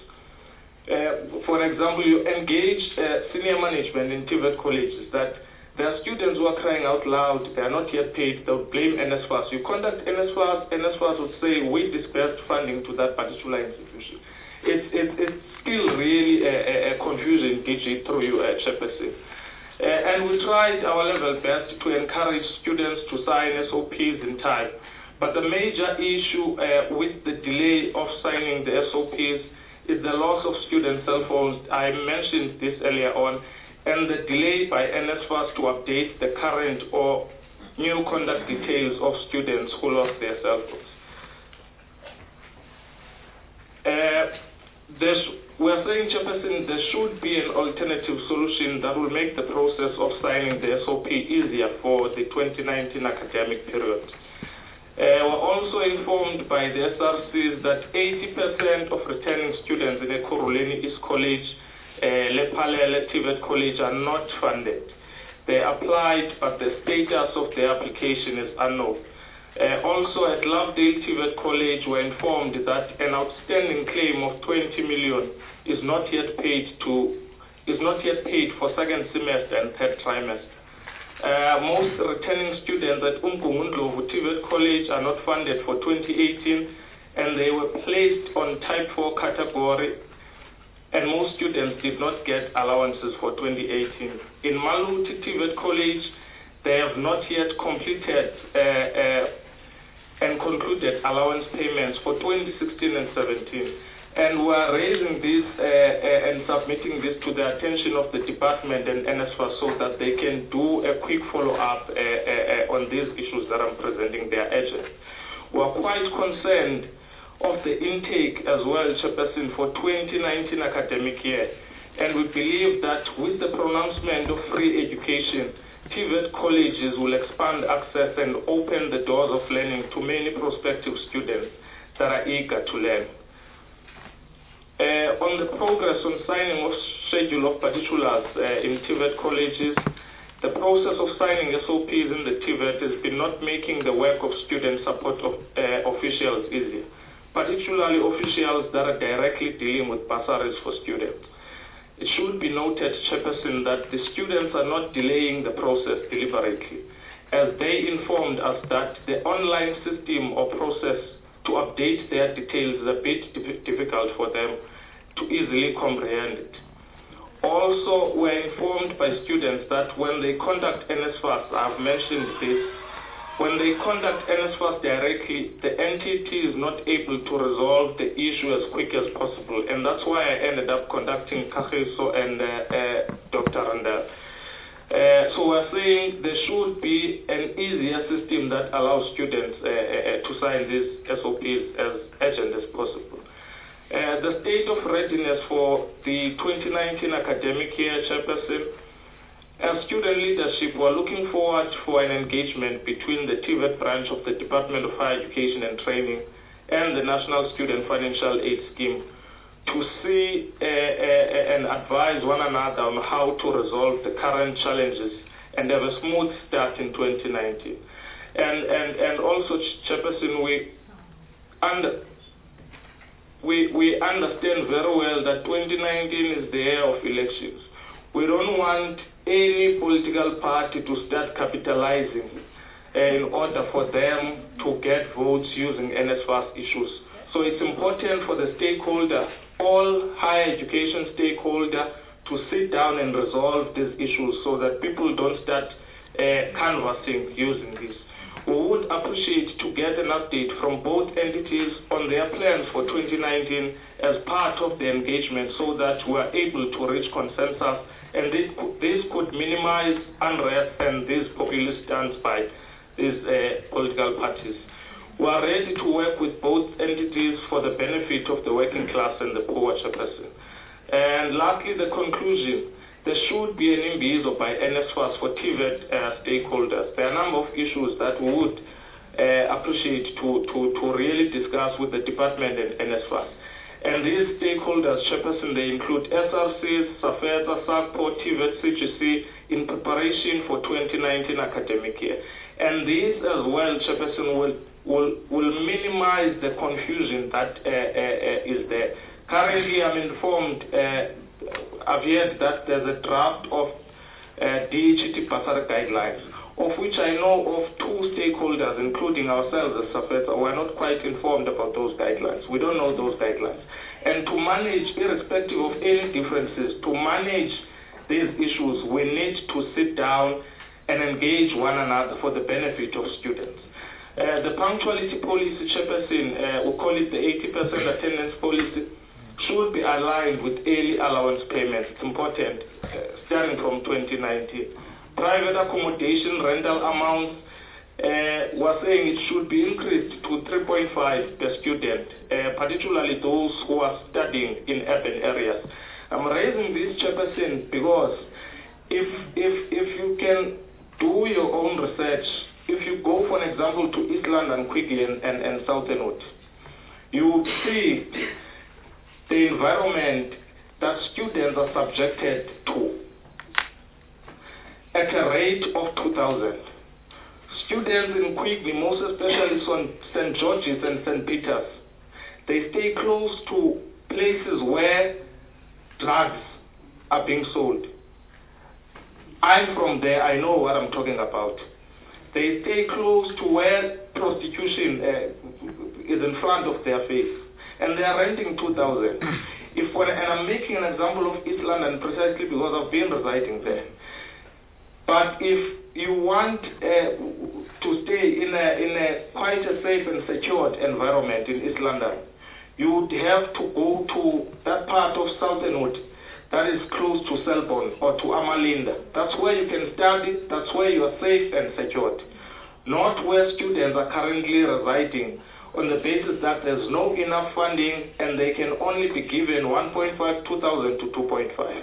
Uh, for example, you engage uh, senior management in T V E T colleges that there are students who are crying out loud, they are not yet paid, they will blame N S F A S. You contact N S F A S, N S F A S would say, we dispersed funding to that particular institution. It's, it's, it's still really a, a confusion, D J, through you, uh, Chairperson. Uh, and we tried our level best to encourage students to sign S O Ps in time. But the major issue uh, with the delay of signing the S O Ps is the loss of student cell phones. I mentioned this earlier on, and the delay by N S F A S to update the current or new contact details of students who lost their cell phones. Uh, This, we are saying, Chairperson, there should be an alternative solution that will make the process of signing the S O P easier for the twenty nineteen academic period. Uh, we're also informed by the S R Cs that eighty percent of returning students in Ekurhuleni East College, uh, Lephalele T V E T College are not funded. They applied, but the status of their application is unknown. Uh, also at Lovedale T V E T College, we're informed that an outstanding claim of twenty million is not yet paid to is not yet paid for second semester and third trimester. Uh, most returning students at Umgungundlovu T V E T College are not funded for twenty eighteen, and they were placed on type four category, and most students did not get allowances for twenty eighteen. In Maluti T V E T College, they have not yet completed uh, uh, and concluded allowance payments for twenty sixteen and seventeen. And we are raising this uh, uh, and submitting this to the attention of the department and N S F A S so that they can do a quick follow-up uh, uh, uh, on these issues that I'm presenting their agent. We are quite concerned of the intake as well, Chairperson, for twenty nineteen academic year. And we believe that with the pronouncement of free education, T V E T colleges will expand access and open the doors of learning to many prospective students that are eager to learn. Uh, on the progress on signing of schedule of particulars uh, in T V E T colleges, the process of signing S O Ps in the T V E T has been not making the work of student support of, uh, officials easy, particularly officials that are directly dealing with bursaries for students. It should be noted, Chairperson, that the students are not delaying the process deliberately, as they informed us that the online system or process to update their details is a bit difficult for them to easily comprehend it. Also, we're informed by students that when they contact N S F A S, I've mentioned this, when they contact N S F A S directly, the N T T is not able to resolve the issue as quick as possible, and that's why I ended up contacting Kagiso and uh, uh, Doctor Randall. Uh, so we're saying there should be an easier system that allows students uh, uh, to sign these S O Ps as urgent as possible. Uh, the state of readiness for the twenty nineteen academic year, Chairperson, as student leadership, we're looking forward for an engagement between the T V E T branch of the Department of Higher Education and Training and the National Student Financial Aid Scheme to see uh, uh, and advise one another on how to resolve the current challenges and have a smooth start in twenty nineteen. And and and also, Chairperson, we under we we understand very well that twenty nineteen is the year of elections. We don't want any political party to start capitalizing uh, in order for them to get votes using N S F A S issues. So it's important for the stakeholder, all higher education stakeholders, to sit down and resolve these issues so that people don't start uh, canvassing using this. We would appreciate to get an update from both entities on their plans for twenty nineteen as part of the engagement so that we are able to reach consensus, and this, this could minimize unrest and these populist stance by these uh, political parties. We are ready to work with both entities for the benefit of the working class and the poor, Chairperson. And lastly, the conclusion. There should be an imbizo by N S F A S for T V E T uh, stakeholders. There are a number of issues that we would uh, appreciate to, to, to really discuss with the department and N S F A S. And these stakeholders, Chairperson, they include S R Cs, SAFETA, SACPO, T V E T, C G C, in preparation for twenty nineteen academic year. And these as well, Chairperson, will, will, will minimize the confusion that uh, uh, uh, is there. Currently, I'm informed, uh, I've heard that there's a draft of uh, D H T bursary guidelines, of which I know of two stakeholders, including ourselves as SAFETA, who are not quite informed about those guidelines. We don't know those guidelines. And to manage, irrespective of any differences, to manage these issues, we need to sit down and engage one another for the benefit of students. Uh, the punctuality policy, Chairperson, uh, we call it the eighty percent attendance policy, should be aligned with early allowance payments. It's important, uh, starting from twenty nineteen. Private accommodation rental amounts, uh, we're saying it should be increased to three point five per student, uh, particularly those who are studying in urban areas. I'm raising this, Chairperson, because if, if, if you can do your own research, if you go, for an example, to East London, Quigley, and, and, and Southernwood, you see the environment that students are subjected to at a rate of two thousand. students in Quigley, most especially Saint George's and Saint Peter's, they stay close to places where drugs are being sold. I'm from there, I know what I'm talking about. They stay close to where prostitution uh, is in front of their face, and they are renting two thousand. If when, and I'm making an example of East London precisely because I've been residing there. But if you want uh, to stay in a, in a quite a safe and secured environment in East London, you would have to go to that part of Southernwood that is close to Selborne or to Amalinda. That's where you can study, that's where you are safe and secured. Not where students are currently residing on the basis that there's no enough funding and they can only be given one point five, two thousand to two point five.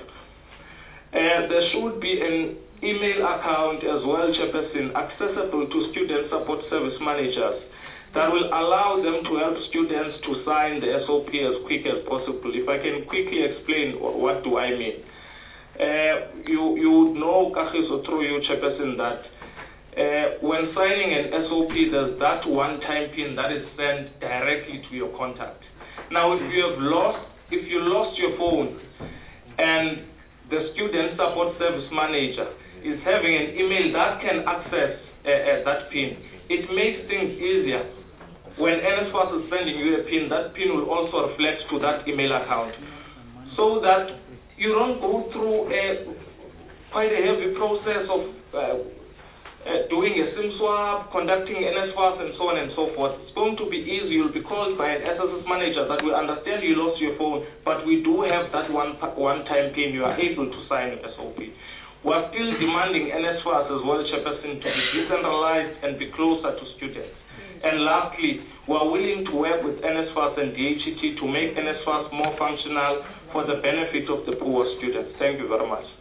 Uh, there should be an email account as well, Chairperson, accessible to student support service managers that will allow them to help students to sign the S O P as quick as possible. If I can quickly explain what do I mean. Uh, you, you know, Kagiso, through you, Chairperson, that Uh, when signing an S O P, there's that one-time PIN that is sent directly to your contact. Now, if you have lost, if you lost your phone, and the student support service manager is having an email that can access uh, uh, that PIN, it makes things easier. When N S F A S is sending you a PIN, that PIN will also reflect to that email account, so that you don't go through a quite a heavy process of uh, Uh, doing a SIM swap, conducting N S F A S, and so on and so forth. It's going to be easy. You'll be called by an S S S manager that will understand you lost your phone, but we do have that one one-time PIN. You are able to sign S O P. We're still demanding N S F A S as well, Chairperson, to be decentralized and be closer to students. And lastly, we're willing to work with N S F A S and D H E T to make N S F A S more functional for the benefit of the poor students. Thank you very much.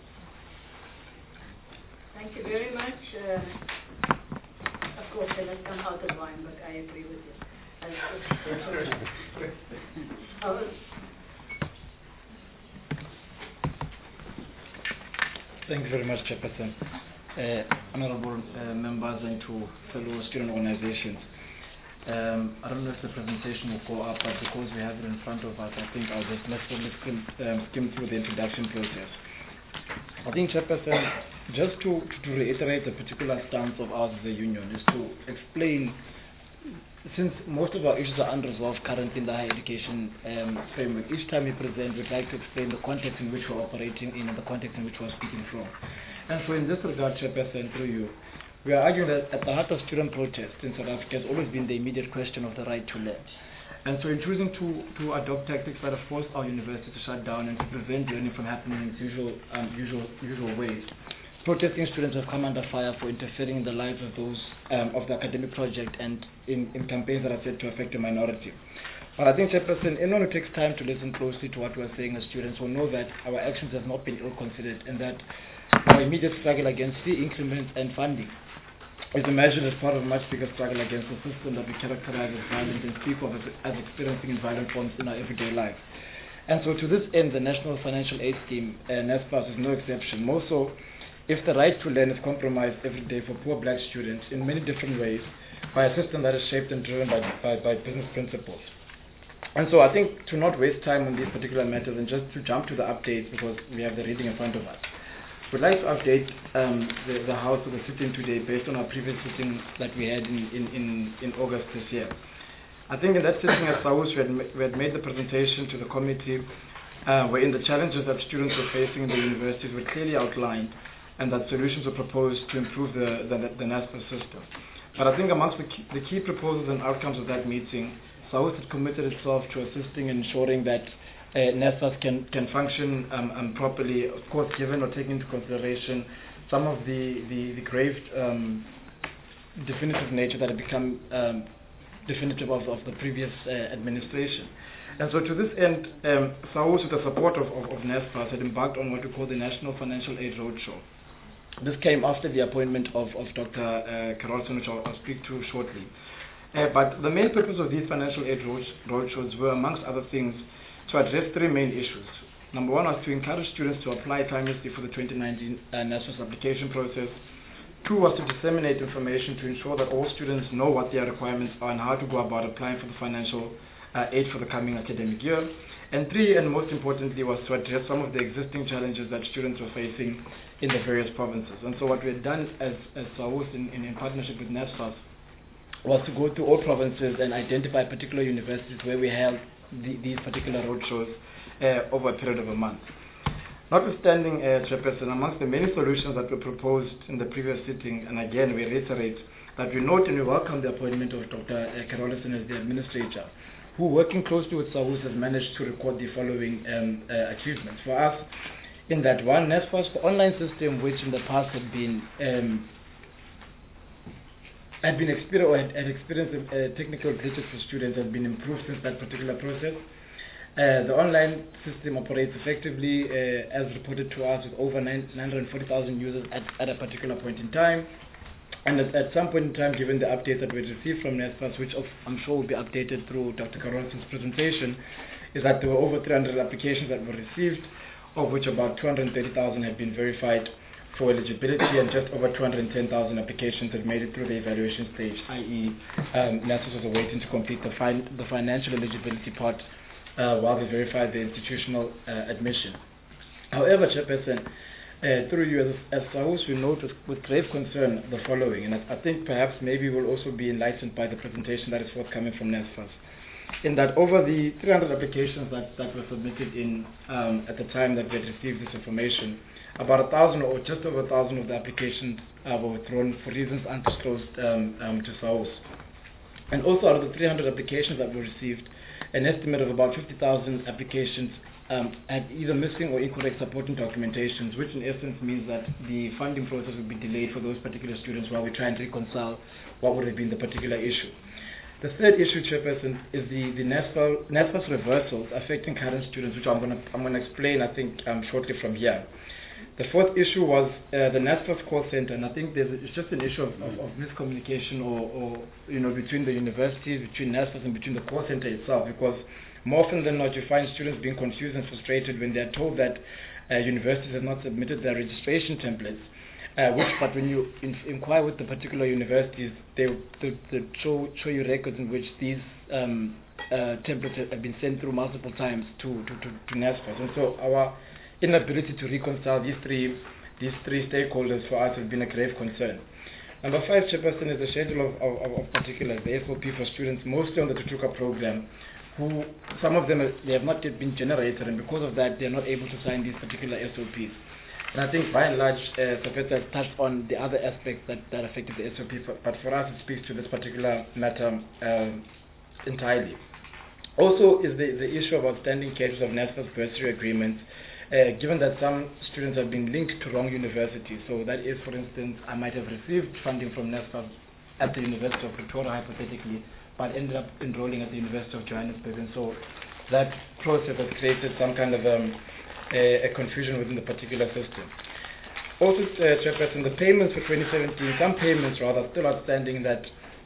Thank you very much. Uh, of course, they must come out of line, but I agree with you. Oh. Thank you very much, Chairperson. Uh, honorable uh, members and to fellow student organizations. Um, I don't know if the presentation will go up, but because we have it in front of us, I think I'll just let's, let's skim, um, skim through the introduction process. I think, Chairperson, just to, to reiterate the particular stance of ours as a union is to explain, since most of our issues are unresolved currently in the higher education um, framework, each time we present, we'd like to explain the context in which we're operating in and the context in which we're speaking from. And so in this regard, Chairperson, through you, we are arguing that at the heart of student protest in South Africa has always been the immediate question of the right to learn. And so in choosing to, to adopt tactics that have forced our university to shut down and to prevent learning from happening in its usual, um, usual, usual ways, protesting students have come under fire for interfering in the lives of those um, of the academic project and in, in campaigns that are said to affect a minority. But I think, Chairperson, anyone who takes time to listen closely to what we're saying as students will know that our actions have not been ill-considered and that our immediate struggle against fee increments and funding is imagined as part of a much bigger struggle against a system that we characterize as violent and speak of as, as experiencing in violent forms in our everyday life. And so to this end, the National Financial Aid Scheme, uh, N S F A S, is no exception. More so, if the right to learn is compromised every day for poor black students in many different ways by a system that is shaped and driven by, by, by business principles. And so I think to not waste time on these particular matters and just to jump to the updates because we have the reading in front of us. We'd like to update um, the, the House of the sitting today based on our previous sitting that we had in, in, in, in August this year. I think in that sitting at SAUS, we had, we had made the presentation to the committee uh, wherein the challenges that students were facing in the universities were clearly outlined and that solutions were proposed to improve the, the, the NASFA system. But I think amongst the key, the key proposals and outcomes of that meeting, SAUS had committed itself to assisting and ensuring that Uh, NASFAS can, can function um, um, properly, of course, given or taking into consideration some of the, the, the grave um, definitive nature that had become um, definitive of, of the previous uh, administration. And so to this end, um, SAUS, with the support of, of, of NASFAS, had embarked on what we call the National Financial Aid Roadshow. This came after the appointment of, of Doctor Uh, Carolson, which I'll, I'll speak to shortly. Uh, but the main purpose of these financial aid road, roadshows were, amongst other things, to address three main issues. Number one was to encourage students to apply timelessly for the twenty nineteen uh, NASFAS application process. Two was to disseminate information to ensure that all students know what their requirements are and how to go about applying for the financial uh, aid for the coming academic year. And three, and most importantly, was to address some of the existing challenges that students were facing in the various provinces. And so what we had done as, as SAWUS in, in, in partnership with NSFAS was to go to all provinces and identify particular universities where we held the, these particular roadshows uh, over a period of a month. Notwithstanding, uh, Chairperson, amongst the many solutions that were proposed in the previous sitting, and again we reiterate that we note and we welcome the appointment of Doctor Carolison as the administrator, who, working closely with SAWUS, has managed to record the following um, uh, achievements. For us, in that one, NSFAS, the online system, which in the past had been um, had been experienced or had, had experienced uh, technical glitches for students, has been improved since that particular process. Uh, the online system operates effectively, uh, as reported to us, with over nine hundred forty thousand users at, at a particular point in time. And at, at some point in time, given the updates that we received from NSFAS, which of, I'm sure will be updated through Doctor Carolison's presentation, is that there were over three hundred applications that were received, of which about two hundred thirty thousand had been verified for eligibility, and just over two hundred ten thousand applications had made it through the evaluation stage, that is, um, NSFAS was waiting to complete the, fin the financial eligibility part uh, while they verified the institutional uh, admission. However, Chairperson, Uh, through you as, as SAWUS, we note with, with grave concern the following, and I, I think perhaps maybe we'll also be enlightened by the presentation that is forthcoming from NSFAS, in that over the three hundred applications that, that were submitted in um, at the time that we had received this information, about a thousand or just over a thousand of the applications uh, were withdrawn for reasons undisclosed um, um, to SAWUS. And also out of the three hundred applications that were received, an estimate of about fifty thousand applications Um, had either missing or incorrect supporting documentations, which in essence means that the funding process would be delayed for those particular students while we try and reconcile what would have been the particular issue. The third issue, Chairperson, is the, the NSFAS reversals affecting current students, which I'm going to I'm going to explain, I think, um, shortly from here. The fourth issue was uh, the NSFAS call center, and I think there's a, it's just an issue of, of, of miscommunication or, or, you know, between the universities, between NSFAS and between the call center itself, because more often than not, you find students being confused and frustrated when they're told that uh, universities have not submitted their registration templates, uh, which, but when you in inquire with the particular universities, they, they, they show, show you records in which these um, uh, templates have been sent through multiple times to, to, to, to NSFAS. And so our inability to reconcile these three, these three stakeholders for us has been a grave concern. Number five, Chairperson, is the schedule of, of, of particulars, the S O P for students, mostly on the Tutuka program, who, some of them, they have not yet been generated, and because of that, they are not able to sign these particular S O Ps. And I think, by and large, uh, Professor has touched on the other aspects that, that affected the S O P, for, but for us, it speaks to this particular matter uh, entirely. Also, is the, the issue of outstanding cases of NSFAS bursary agreements, uh, given that some students have been linked to wrong universities. So that is, for instance, I might have received funding from NSFAS at the University of Pretoria, hypothetically, but ended up enrolling at the University of Johannesburg, and so that process has created some kind of um, a, a confusion within the particular system. Also, uh, Chairperson, the payments for twenty seventeen, some payments rather, still outstanding that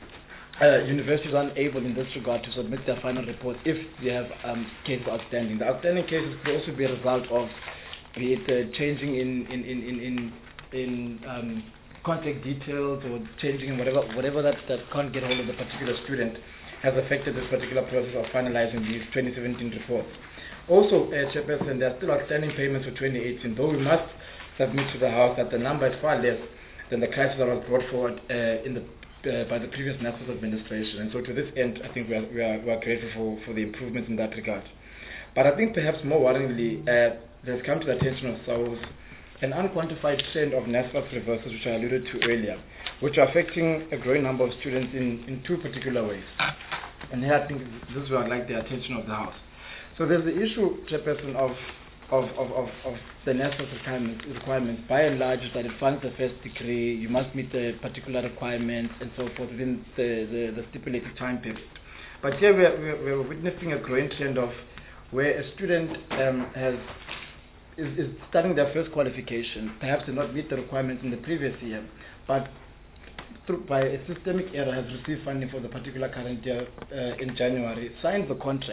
uh, universities are unable in this regard to submit their final reports if they have um, cases outstanding. The outstanding cases could also be a result of be it uh, changing in in in in in, in um, contact details or changing in whatever whatever that, that can't get hold of the particular student has affected this particular process of finalizing these twenty seventeen reports. Also, uh, Chairperson, there are still outstanding payments for twenty eighteen, though we must submit to the House that the number is far less than the crisis that was brought forward uh, in the, uh, by the previous NSFAS administration. And so to this end, I think we are, we are, we are grateful for, for the improvements in that regard. But I think perhaps more worryingly, uh, there's come to the attention of SAWUS an unquantified trend of NSFAS reversals, which I alluded to earlier, which are affecting a growing number of students in, in two particular ways. And here I think this is where I'd like the attention of the House. So there's the issue, Chairperson, of, of, of, of, of the NSFAS requirements, requirements, by and large, is that it funds the first degree, you must meet the particular requirements and so forth within the, the, the stipulated time period. But here we're, we're, we're witnessing a growing trend of where a student um, has Is, is starting their first qualification. Perhaps did not meet the requirements in the previous year, but through, by a systemic error has received funding for the particular current year uh, in January, signs the contract,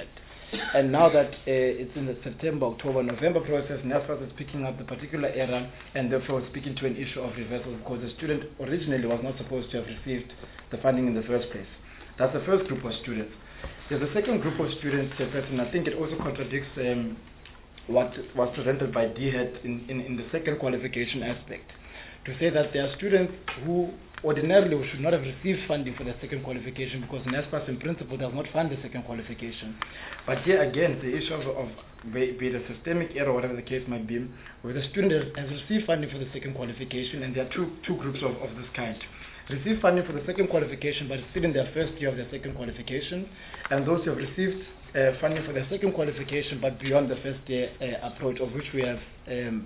And now that uh, it's in the September, October, November process, NSFAS is picking up the particular error and therefore speaking to an issue of reversal because the student originally was not supposed to have received the funding in the first place. That's the first group of students. There's a second group of students, Chairperson. I think it also contradicts um, what was presented by D HET in, in, in the second qualification aspect, to say that there are students who ordinarily should not have received funding for the second qualification because NSFAS in principle does not fund the second qualification. But here again, the issue of, of be, be it a systemic error, whatever the case might be, where the student has, has received funding for the second qualification, and there are two, two groups of, of this kind. Receive funding for the second qualification but still in their first year of their second qualification, and those who have received uh, funding for their second qualification but beyond the first year uh, approach, of which we have um,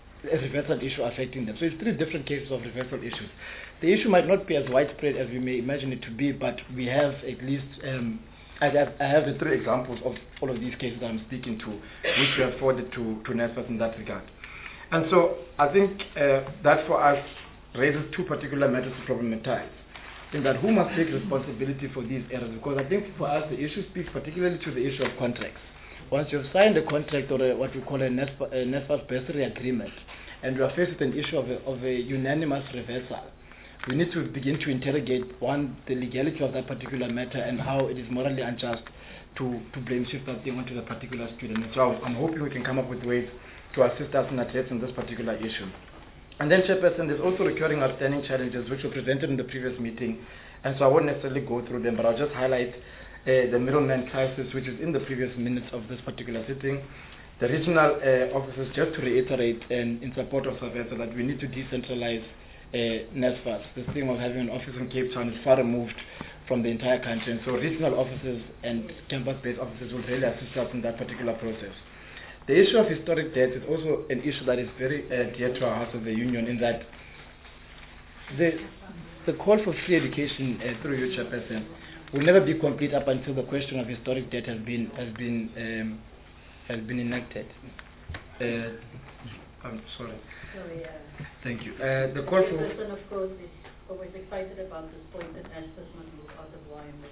a reversal issue affecting them. So it's three different cases of reversal issues. The issue might not be as widespread as we may imagine it to be, but we have at least, um, I, have, I have the three examples of all of these cases I'm speaking to, which we have forwarded to, to NSFAS in that regard. And so I think uh, that for us raises two particular matters to problematize. In that, who must take responsibility for these errors? Because I think for us the issue speaks particularly to the issue of contracts. Once you've signed a contract or a, what we call a NSFAS bursary agreement, and you are faced with an issue of a, of a unanimous reversal, we need to begin to interrogate, one, the legality of that particular matter and how it is morally unjust to, to blame shift that thing onto the particular student. And so I'm hoping we can come up with ways to assist us in addressing this particular issue. And then, Chairperson, there's also recurring outstanding challenges which were presented in the previous meeting, and so I won't necessarily go through them, but I'll just highlight uh, the middleman crisis, which is in the previous minutes of this particular sitting. The regional uh, offices, just to reiterate, and in support of Saveto, that we need to decentralize uh, NSFAS. The thing of having an office in Cape Town is far removed from the entire country, and so regional offices and campus-based offices will really assist us in that particular process. The issue of historic debt is also an issue that is very uh, dear to our House of the Union, in that the, the call for free education uh, through you, Chairperson, will never be complete up until the question of historic debt has been has been um, has been enacted. Uh, I'm sorry. Sorry, uh, Thank you. Uh, the call for person, of course, is always excited about this point that NSFAS must move out of Y M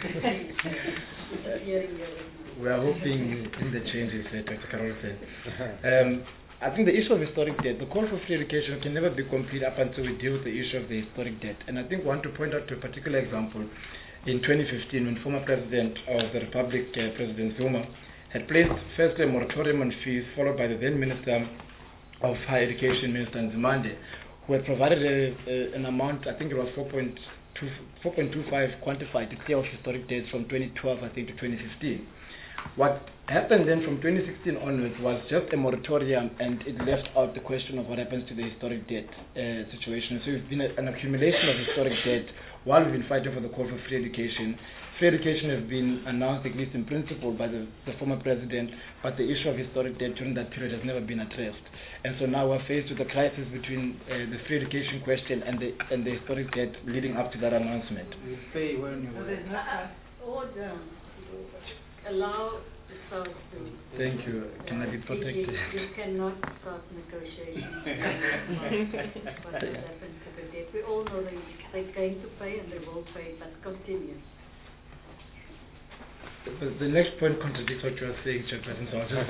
C A. We are hoping in the changes that Doctor Carol said. Um, I think the issue of historic debt, the call for free education can never be complete up until we deal with the issue of the historic debt. And I think I want to point out to a particular example. In twenty fifteen, when former President of the Republic, uh, President Zuma, had placed first a moratorium on fees, followed by the then Minister of Higher Education, Minister Nzimande, who had provided a, a, an amount, I think it was four point two five quantified to clear off historic debts from twenty twelve, I think, to twenty fifteen. What happened then from twenty sixteen onwards was just a moratorium, and it left out the question of what happens to the historic debt uh, situation. So it's been a, an accumulation of historic debt while we've been fighting for the call for free education. Free education has been announced, at least in principle, by the, the former president, but the issue of historic debt during that period has never been addressed. And so now we're faced with a crisis between uh, the free education question and the and the historic debt leading up to that announcement. You pay when you work. Order. Allow the South to... Thank you. Can I be protected? You, you cannot start negotiations. What has happened to the debt? We all know they, they're going to pay and they will pay, but continue. The, the next point contradicts what you are saying, Chairperson, so I'll just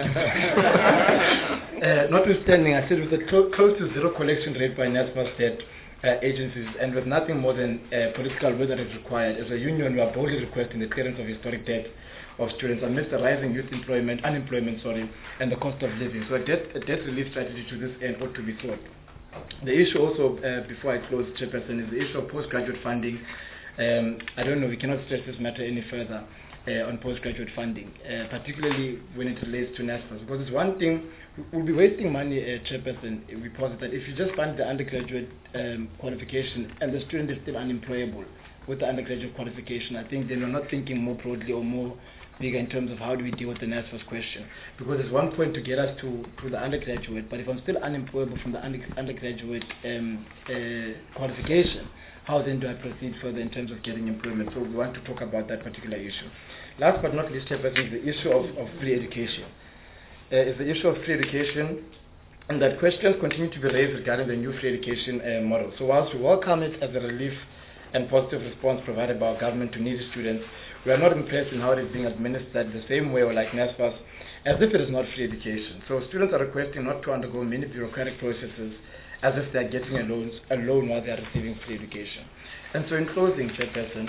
uh, notwithstanding, I said with a clo close to zero collection rate by NSFAS debt uh, agencies, and with nothing more than uh, political will that is required, as a union we are boldly requesting the clearance of historic debt of students amidst the rising youth employment, unemployment, sorry, and the cost of living. So a debt, a debt relief strategy to this end ought to be sought. The issue also, uh, before I close, Chairperson, is the issue of postgraduate funding. Um, I don't know, we cannot stress this matter any further. Uh, on postgraduate funding, uh, particularly when it relates to NSFAS. Because it's one thing, we'll be wasting money, uh, Chairperson, if we posit that if you just fund the undergraduate um, qualification and the student is still unemployable with the undergraduate qualification, I think then we're not thinking more broadly or more bigger in terms of how do we deal with the NSFAS question. Because it's one point to get us to, to the undergraduate, but if I'm still unemployable from the under, undergraduate um, uh, qualification, how then do I proceed further in terms of getting employment? So we want to talk about that particular issue. Last but not least, Chairperson, is the issue of, of free education. Uh, is the issue of free education, and that questions continue to be raised regarding the new free education uh, model. So whilst we welcome it as a relief and positive response provided by our government to needy students, we are not impressed in how it is being administered the same way or like NSFAS, as if it is not free education. So students are requesting not to undergo many bureaucratic processes as if they are getting a loan, a loan while they are receiving free education. And so in closing, Chairperson,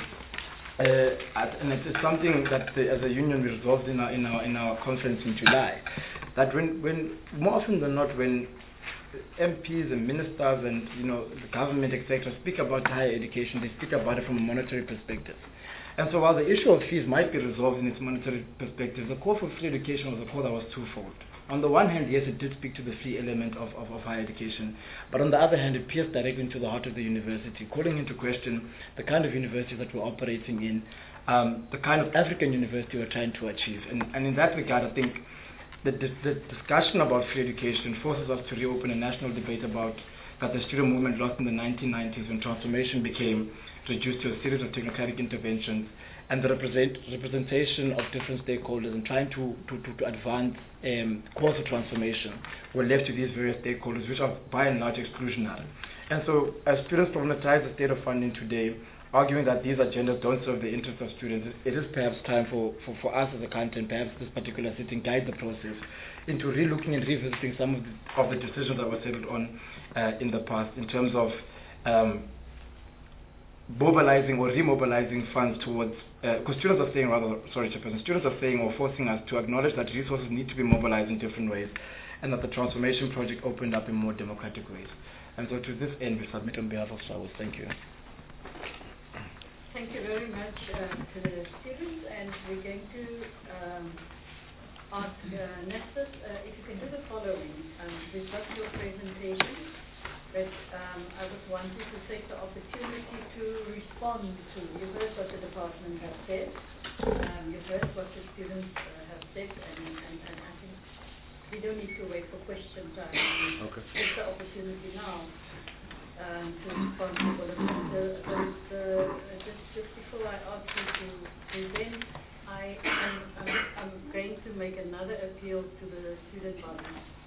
uh, and it is something that the, as a union we resolved in our, in our, in our conference in July, that when, when more often than not, when M Ps and ministers and you know the government, et cetera, speak about higher education, they speak about it from a monetary perspective. And so while the issue of fees might be resolved in its monetary perspective, the call for free education was a call that was twofold. On the one hand, yes, it did speak to the free element of, of, of higher education, but on the other hand, it pierced directly into the heart of the university, calling into question the kind of university that we're operating in, um, the kind of African university we're trying to achieve. And, and in that regard, I think the, the, the discussion about free education forces us to reopen a national debate about that the student movement lost in the nineteen nineties when transformation became reduced to a series of technocratic interventions, and the represent, representation of different stakeholders and trying to, to, to, to advance um, calls for transformation were left to these various stakeholders, which are by and large exclusionary. And so as students problematize the state of funding today, arguing that these agendas don't serve the interests of students, it is perhaps time for, for, for us as a country, and perhaps this particular sitting guide the process into relooking and revisiting some of the, of the decisions that were settled on uh, in the past in terms of um, mobilizing or remobilizing funds towards, because uh, students are saying rather, sorry, Chairperson, students are saying or forcing us to acknowledge that resources need to be mobilized in different ways, and that the transformation project opened up in more democratic ways. And so to this end, we submit on behalf of SAWS. Thank you. Thank you very much uh, to the students, and we're going to um, ask uh, Nestor uh, if you can do the following. Um, we've got your presentation, but um, I was wanting to take the opportunity to respond to, you've heard what the department has said, um, you've heard what the students uh, have said, and, and, and I think we don't need to wait for question time. Okay. It's the opportunity now um, to respond to all of them. So, but, uh, just, just before I ask you to present, I am I'm, I'm going to make another appeal to the student body.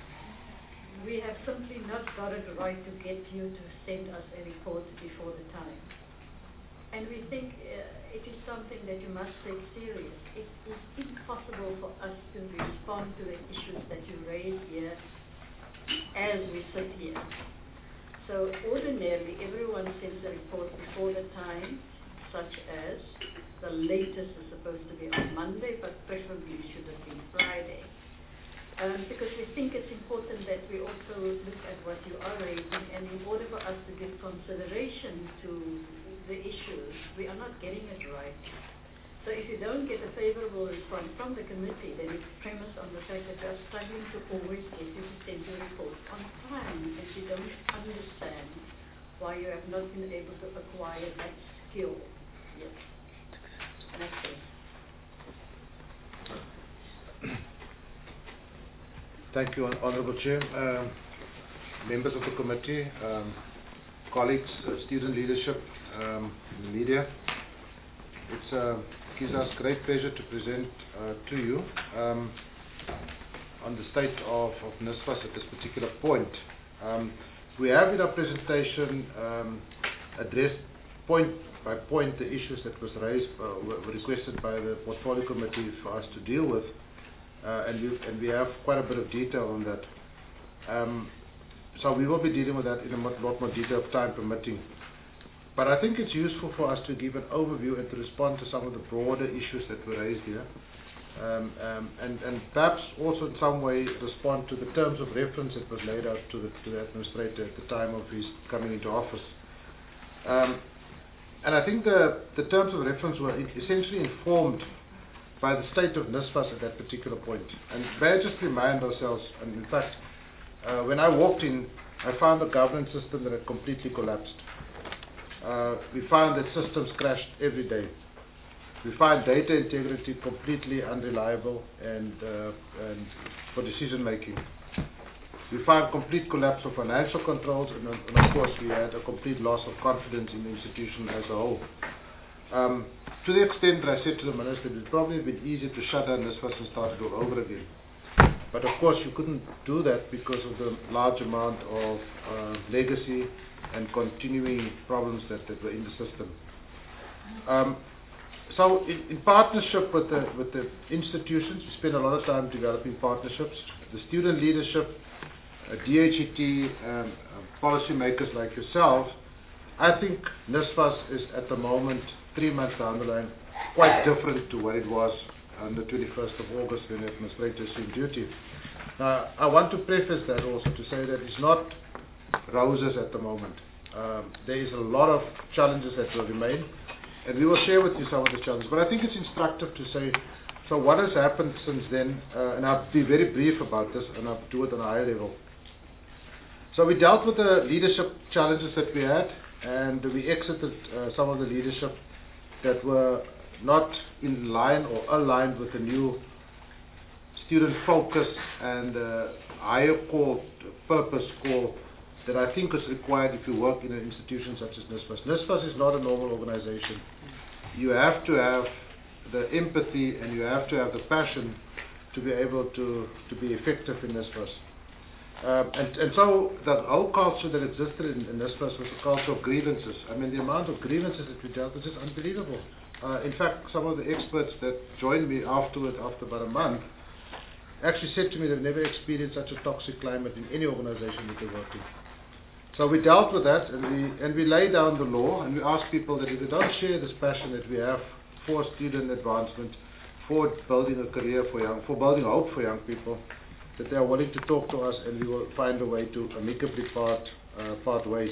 We have simply not got it right to get you to send us a report before the time. And we think uh, it is something that you must take serious. It is impossible for us to respond to the issues that you raise here as we sit here. So ordinarily, everyone sends a report before the time, such as the latest is supposed to be on Monday, but preferably should have been Friday. Um, because we think it's important that we also look at what you are raising, and in order for us to give consideration to the issues, we are not getting it right. So if you don't get a favorable response from the committee, then it's premised on the fact that we are struggling to always get you to send your report on time, and we don't understand why you have not been able to acquire that skill yet. Next thing. Thank you, Honourable Chair, um, members of the committee, um, colleagues, uh, student leadership, um, the media. It uh, gives us great pleasure to present uh, to you um, on the state of, of NSFAS at this particular point. Um, we have in our presentation um, addressed point by point the issues that was raised, uh, were requested by the portfolio committee for us to deal with. Uh, and, we, and we have quite a bit of detail on that. Um, so we will be dealing with that in a lot more detail, time permitting. But I think it's useful for us to give an overview and to respond to some of the broader issues that were raised here. Um, um, and, and perhaps also in some way respond to the terms of reference that was laid out to the, to the administrator at the time of his coming into office. Um, and I think the, the terms of reference were essentially informed by the state of NSFAS at that particular point. And may I just remind ourselves, and in fact, uh, when I walked in, I found a governance system that had completely collapsed. Uh, we found that systems crashed every day. We find data integrity completely unreliable and, uh, and for decision making. We find complete collapse of financial controls, and, and of course we had a complete loss of confidence in the institution as a whole. Um, to the extent that I said to the Minister, it would probably have been easier to shut down NSFAS and start it all over again. But of course you couldn't do that because of the large amount of uh, legacy and continuing problems that, that were in the system. Um, so in, in partnership with the, with the institutions, we spend a lot of time developing partnerships. The student leadership, uh, D H E T, um, uh, policymakers like yourself, I think NSFAS is at the moment, three months down the line, quite different to what it was on the twenty-first of August when the administrator assumed duty. Now, I want to preface that also to say that it's not roses at the moment. Um, there is a lot of challenges that will remain, and we will share with you some of the challenges. But I think it's instructive to say, so what has happened since then, uh, and I'll be very brief about this, and I'll do it on a higher level. So we dealt with the leadership challenges that we had, and we exited uh, some of the leadership that were not in line or aligned with the new student focus and uh, higher call, purpose call that I think is required if you work in an institution such as NSFAS. NSFAS is not a normal organization. You have to have the empathy and you have to have the passion to be able to, to be effective in NSFAS. Um, and, and so the whole culture that existed in, in NSFAS was a culture of grievances. I mean, the amount of grievances that we dealt with is unbelievable. Uh, in fact, some of the experts that joined me afterward, after about a month, actually said to me they've never experienced such a toxic climate in any organization that they worked in. So we dealt with that, and we and we laid down the law, and we asked people that if they don't share this passion that we have for student advancement, for building a career for young, for building hope for young people, that they are willing to talk to us, and we will find a way to amicably part uh, part ways.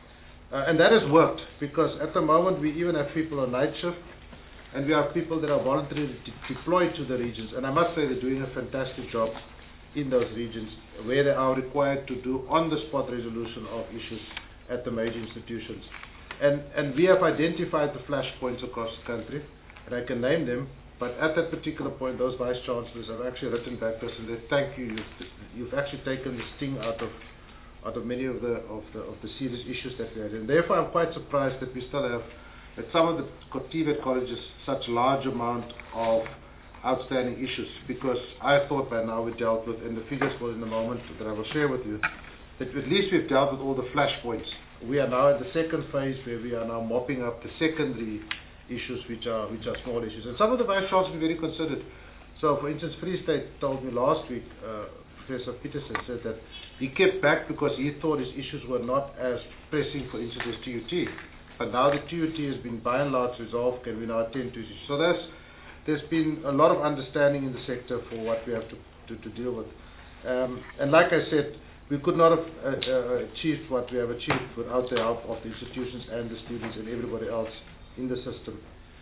Uh, and that has worked, because at the moment we even have people on night shift, and we have people that are voluntarily de deployed to the regions, and I must say they're doing a fantastic job in those regions where they are required to do on-the-spot resolution of issues at the major institutions. And, and we have identified the flashpoints across the country, and I can name them, but at that particular point, those vice-chancellors have actually written back to us and said, thank you, you've, you've actually taken the sting out of, out of many of the, of, the, of the serious issues that we had. And therefore, I'm quite surprised that we still have, at some of the TVET colleges, such large amount of outstanding issues, because I thought by now we dealt with, and the figures will in a moment that I will share with you, that at least we've dealt with all the flashpoints. We are now at the second phase where we are now mopping up the secondary issues, which are which are small issues. And some of the vice chancellors were very considered. So, for instance, Free State told me last week, uh, Professor Peterson said that he kept back because he thought his issues were not as pressing, for instance, as T U T. But now the T U T has been by and large resolved, can we now attend to issues. So that's there's been a lot of understanding in the sector for what we have to, to, to deal with. Um, and like I said, we could not have uh, uh, achieved what we have achieved without the help of the institutions and the students and everybody else in the system.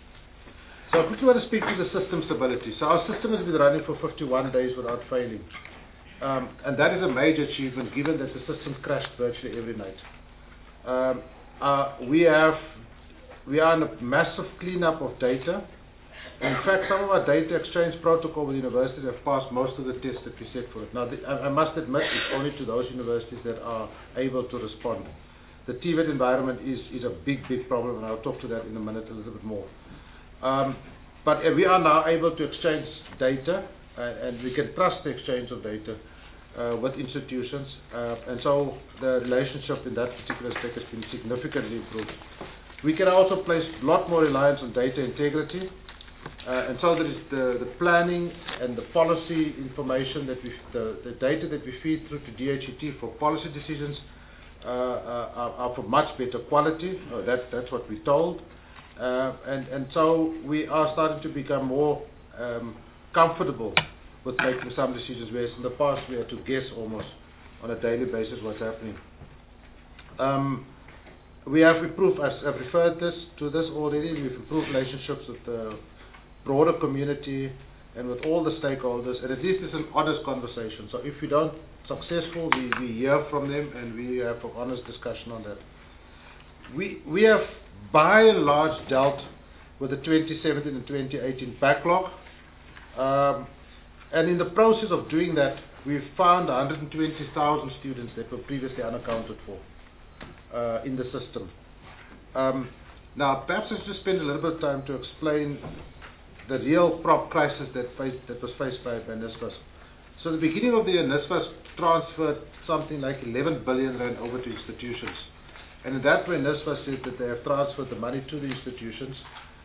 So I quickly want to speak to the system stability. So our system has been running for fifty-one days without failing. Um, and that is a major achievement given that the system crashed virtually every night. Um, uh, we have, we are in a massive cleanup of data. In fact, some of our data exchange protocol with universities have passed most of the tests that we set for it. Now, the, I, I must admit, it's only to those universities that are able to respond. The TVET environment is, is a big, big problem, and I'll talk to that in a minute a little bit more. Um, but uh, we are now able to exchange data, uh, and we can trust the exchange of data uh, with institutions, uh, and so the relationship in that particular aspect has been significantly improved. We can also place a lot more reliance on data integrity. Uh, and so there is the, the planning and the policy information that we, the, the data that we feed through to D H E T for policy decisions uh, uh, are, are for much better quality. Uh, that, that's what we're told. Uh, and, and so we are starting to become more um, comfortable with making some decisions, whereas in the past we had to guess almost on a daily basis what's happening. Um, we have improved, I've referred this to this already, we've improved relationships with the broader community and with all the stakeholders, and at least it's an honest conversation. So if we don't successful, we, we hear from them and we have an honest discussion on that. We, we have by and large dealt with the twenty seventeen and twenty eighteen backlog, um, and in the process of doing that, we've found one hundred twenty thousand students that were previously unaccounted for uh, in the system. Um, now, perhaps let's just spend a little bit of time to explain the real prop crisis that, faced, that was faced by, by NSFAS. So at the beginning of the year, NSFAS transferred something like eleven billion rand over to institutions. And in that way, NSFAS said that they have transferred the money to the institutions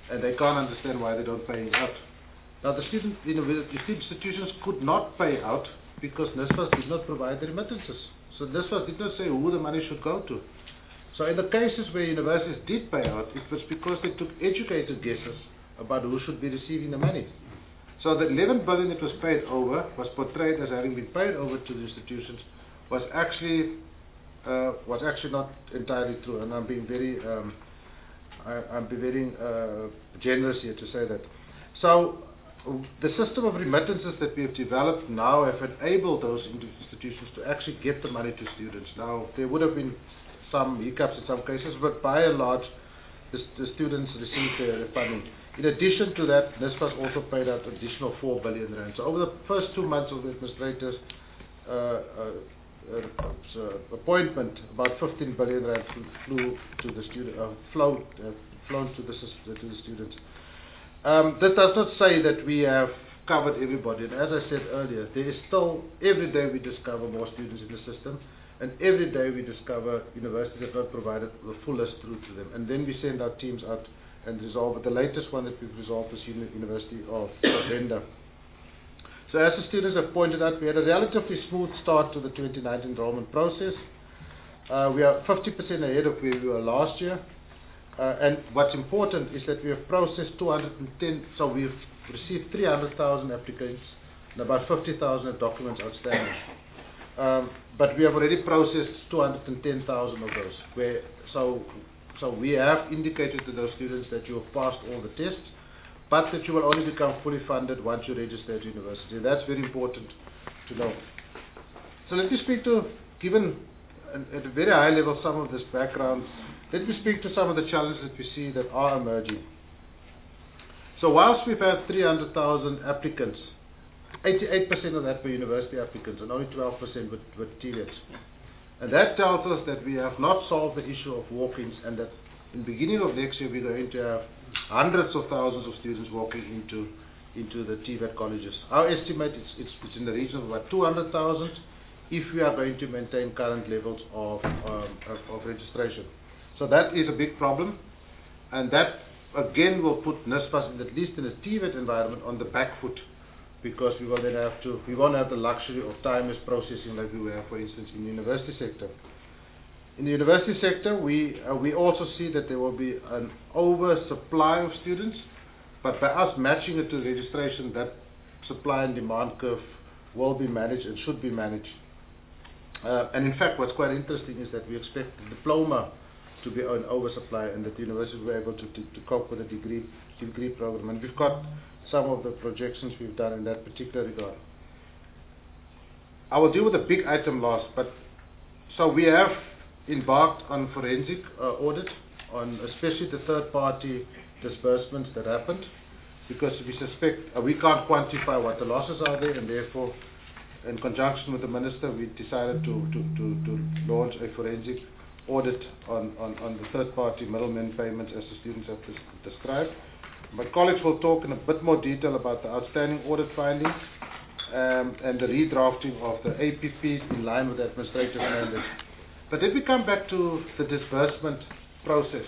and they can't understand why they don't pay out. Now the student, you know, the institutions could not pay out because NSFAS did not provide the remittances. So NSFAS did not say who the money should go to. So in the cases where universities did pay out, it was because they took educated guesses about who should be receiving the money. So the eleven billion that was paid over was portrayed as having been paid over to the institutions was actually uh, was actually not entirely true, and I'm being very um, I, I'm being very uh, generous here to say that. So the system of remittances that we have developed now have enabled those institutions to actually get the money to students. Now there would have been some hiccups in some cases, but by and large, the, the students received their funding. In addition to that, NSFAS also paid out additional four billion rand. So over the first two months of the administrator's uh, uh, uh, appointment, about fifteen billion rand flew to the student, uh, flowed, uh, flown to the to the students. Um, that does not say that we have covered everybody. And as I said earlier, there is still every day we discover more students in the system, and every day we discover universities have not provided the fullest through to them. And then we send our teams out and resolve it. The latest one that we've resolved is Uni University of Venda. So as the students have pointed out, we had a relatively smooth start to the twenty nineteen enrollment process. Uh, we are fifty percent ahead of where we were last year. Uh, and what's important is that we have processed two hundred ten, so we've received three hundred thousand applicants and about fifty thousand documents outstanding. Um, but we have already processed two hundred ten thousand of those. Where, so, so we have indicated to those students that you have passed all the tests, but that you will only become fully funded once you register at university. That's very important to know. So let me speak to, given at a very high level some of this background, let me speak to some of the challenges that we see that are emerging. So whilst we've had three hundred thousand applicants, eighty-eight percent of that were university applicants and only twelve percent were, were T V E Ts. And that tells us that we have not solved the issue of walk-ins, and that in the beginning of next year we're going to have hundreds of thousands of students walking into into the T V E T colleges. Our estimate is it's, it's in the region of about two hundred thousand if we are going to maintain current levels of, um, of, of registration. So that is a big problem, and that again will put NSFAS, in, at least in a T V E T environment, on the back foot, because we will then have to, we won't have the luxury of timeless processing like we have, for instance, in the university sector. In the university sector, we uh, we also see that there will be an oversupply of students, but by us matching it to the registration, that supply and demand curve will be managed and should be managed. Uh, and in fact, what's quite interesting is that we expect the diploma to be an oversupply, and that the university will be able to, to, to cope with the degree degree program. And we've got some of the projections we've done in that particular regard. I will deal with the big item last, but so we have embarked on forensic uh, audit on especially the third-party disbursements that happened, because we suspect uh, we can't quantify what the losses are there, and therefore, in conjunction with the minister, we decided to to, to, to launch a forensic audit on, on, on the third-party middlemen payments as the students have des described. My colleagues will talk in a bit more detail about the outstanding audit findings um, and the redrafting of the A P Ps in line with the administrative standards. But let me come back to the disbursement process.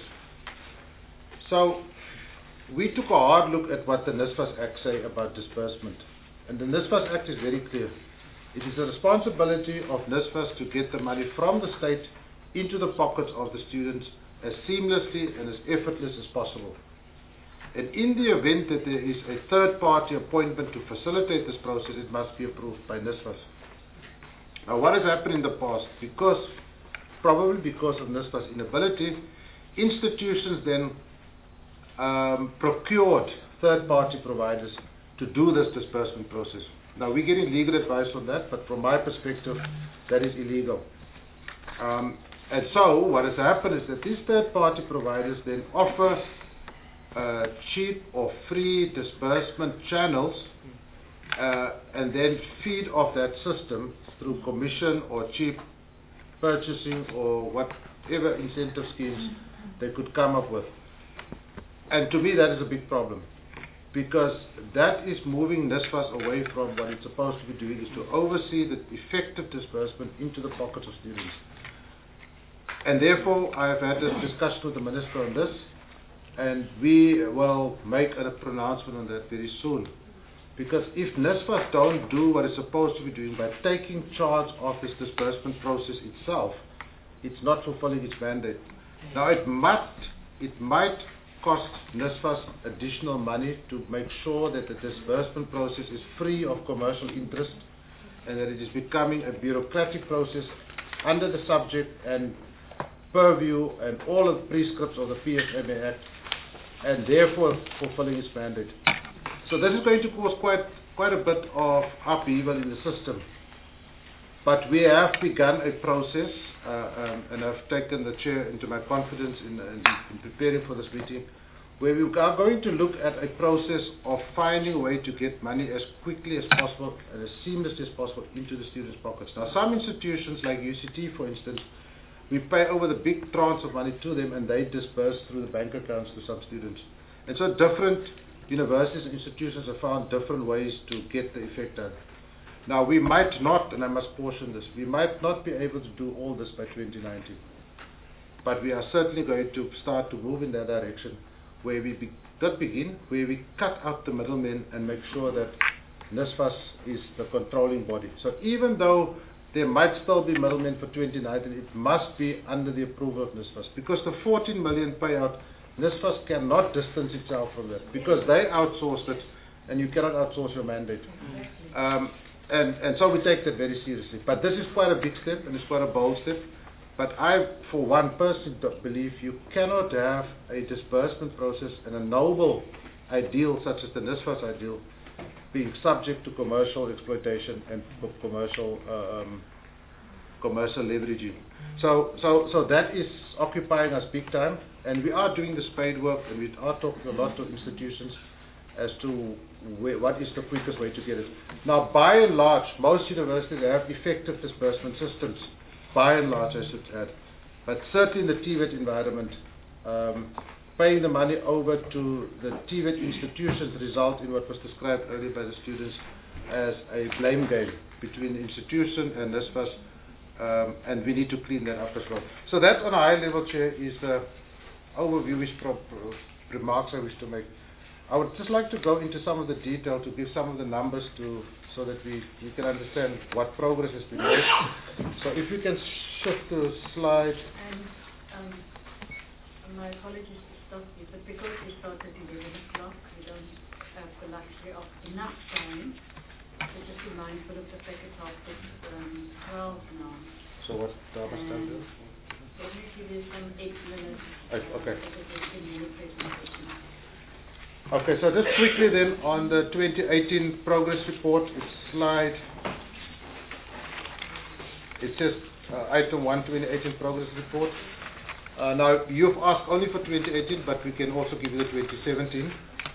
So we took a hard look at what the NSFAS Act say about disbursement. And the NSFAS Act is very clear. It is the responsibility of NSFAS to get the money from the state into the pockets of the students as seamlessly and as effortless as possible. And in the event that there is a third-party appointment to facilitate this process, it must be approved by NSFAS. Now, what has happened in the past? Because, probably because of NSFAS inability, institutions then um, procured third-party providers to do this disbursement process. Now, we're getting legal advice on that, but from my perspective, that is illegal. Um, and so, what has happened is that these third-party providers then offer uh, cheap or free disbursement channels uh, and then feed off that system through commission or cheap purchasing or whatever incentive schemes they could come up with. And to me, that is a big problem, because that is moving NSFAS away from what it's supposed to be doing, is to oversee the effective disbursement into the pockets of students. And therefore, I have had a discussion with the Minister on this, and we will make a pronouncement on that very soon. Because if NSFAS don't do what it's supposed to be doing by taking charge of this disbursement process itself, it's not fulfilling its mandate. Now it might, it might cost NSFAS additional money to make sure that the disbursement process is free of commercial interest and that it is becoming a bureaucratic process under the subject and purview and all of the prescripts of the P S M A Act, and therefore fulfilling its mandate. So this is going to cause quite quite a bit of upheaval in the system. But we have begun a process, uh, um, and I've taken the chair into my confidence in, in, in preparing for this meeting, where we are going to look at a process of finding a way to get money as quickly as possible and as seamlessly as possible into the students' pockets. Now, some institutions like U C T, for instance, we pay over the big tranche of money to them and they disperse through the bank accounts to some students. And so different universities and institutions have found different ways to get the effect done. Now, we might not, and I must caution this, we might not be able to do all this by twenty nineteen. But we are certainly going to start to move in that direction, where we be, that begin, where we cut out the middlemen and make sure that NSFAS is the controlling body. So even though there might still be middlemen for twenty nineteen, it must be under the approval of NSFAS. Because the fourteen million payout, NSFAS cannot distance itself from that, because they outsourced it, and you cannot outsource your mandate. Um, and, and so we take that very seriously. But this is quite a big step, and it's quite a bold step. But I, for one person, believe you cannot have a disbursement process and a noble ideal such as the NSFAS ideal being subject to commercial exploitation and co commercial uh, um, commercial leveraging. So, so, so that is occupying us big time, and we are doing the spade work, and we are talking to a lot of institutions as to where, what is the quickest way to get it. Now, by and large, most universities have effective disbursement systems. By and large, I should add. But certainly in the T V E T environment, um, paying the money over to the T V E T institutions result in what was described earlier by the students as a blame game between the institution and NSFAS, um, and we need to clean that up as well. So that, on a high level, Chair, is the overview-ish remarks I wish to make. I would just like to go into some of the detail to give some of the numbers to so that we, we can understand what progress has been made. So if you can shift to slide. And um, my apologies to stop you, but because we start at eleven o'clock, we don't have the luxury of enough time to just be mindful of the fact it's after um, twelve now. So what time is time? So we give you some eight minutes. Eight, okay. Uh, Okay, so just quickly then on the twenty eighteen progress report, it's slide, it says uh, item one, twenty eighteen progress report. Uh, now, you've asked only for twenty eighteen, but we can also give you the twenty seventeen.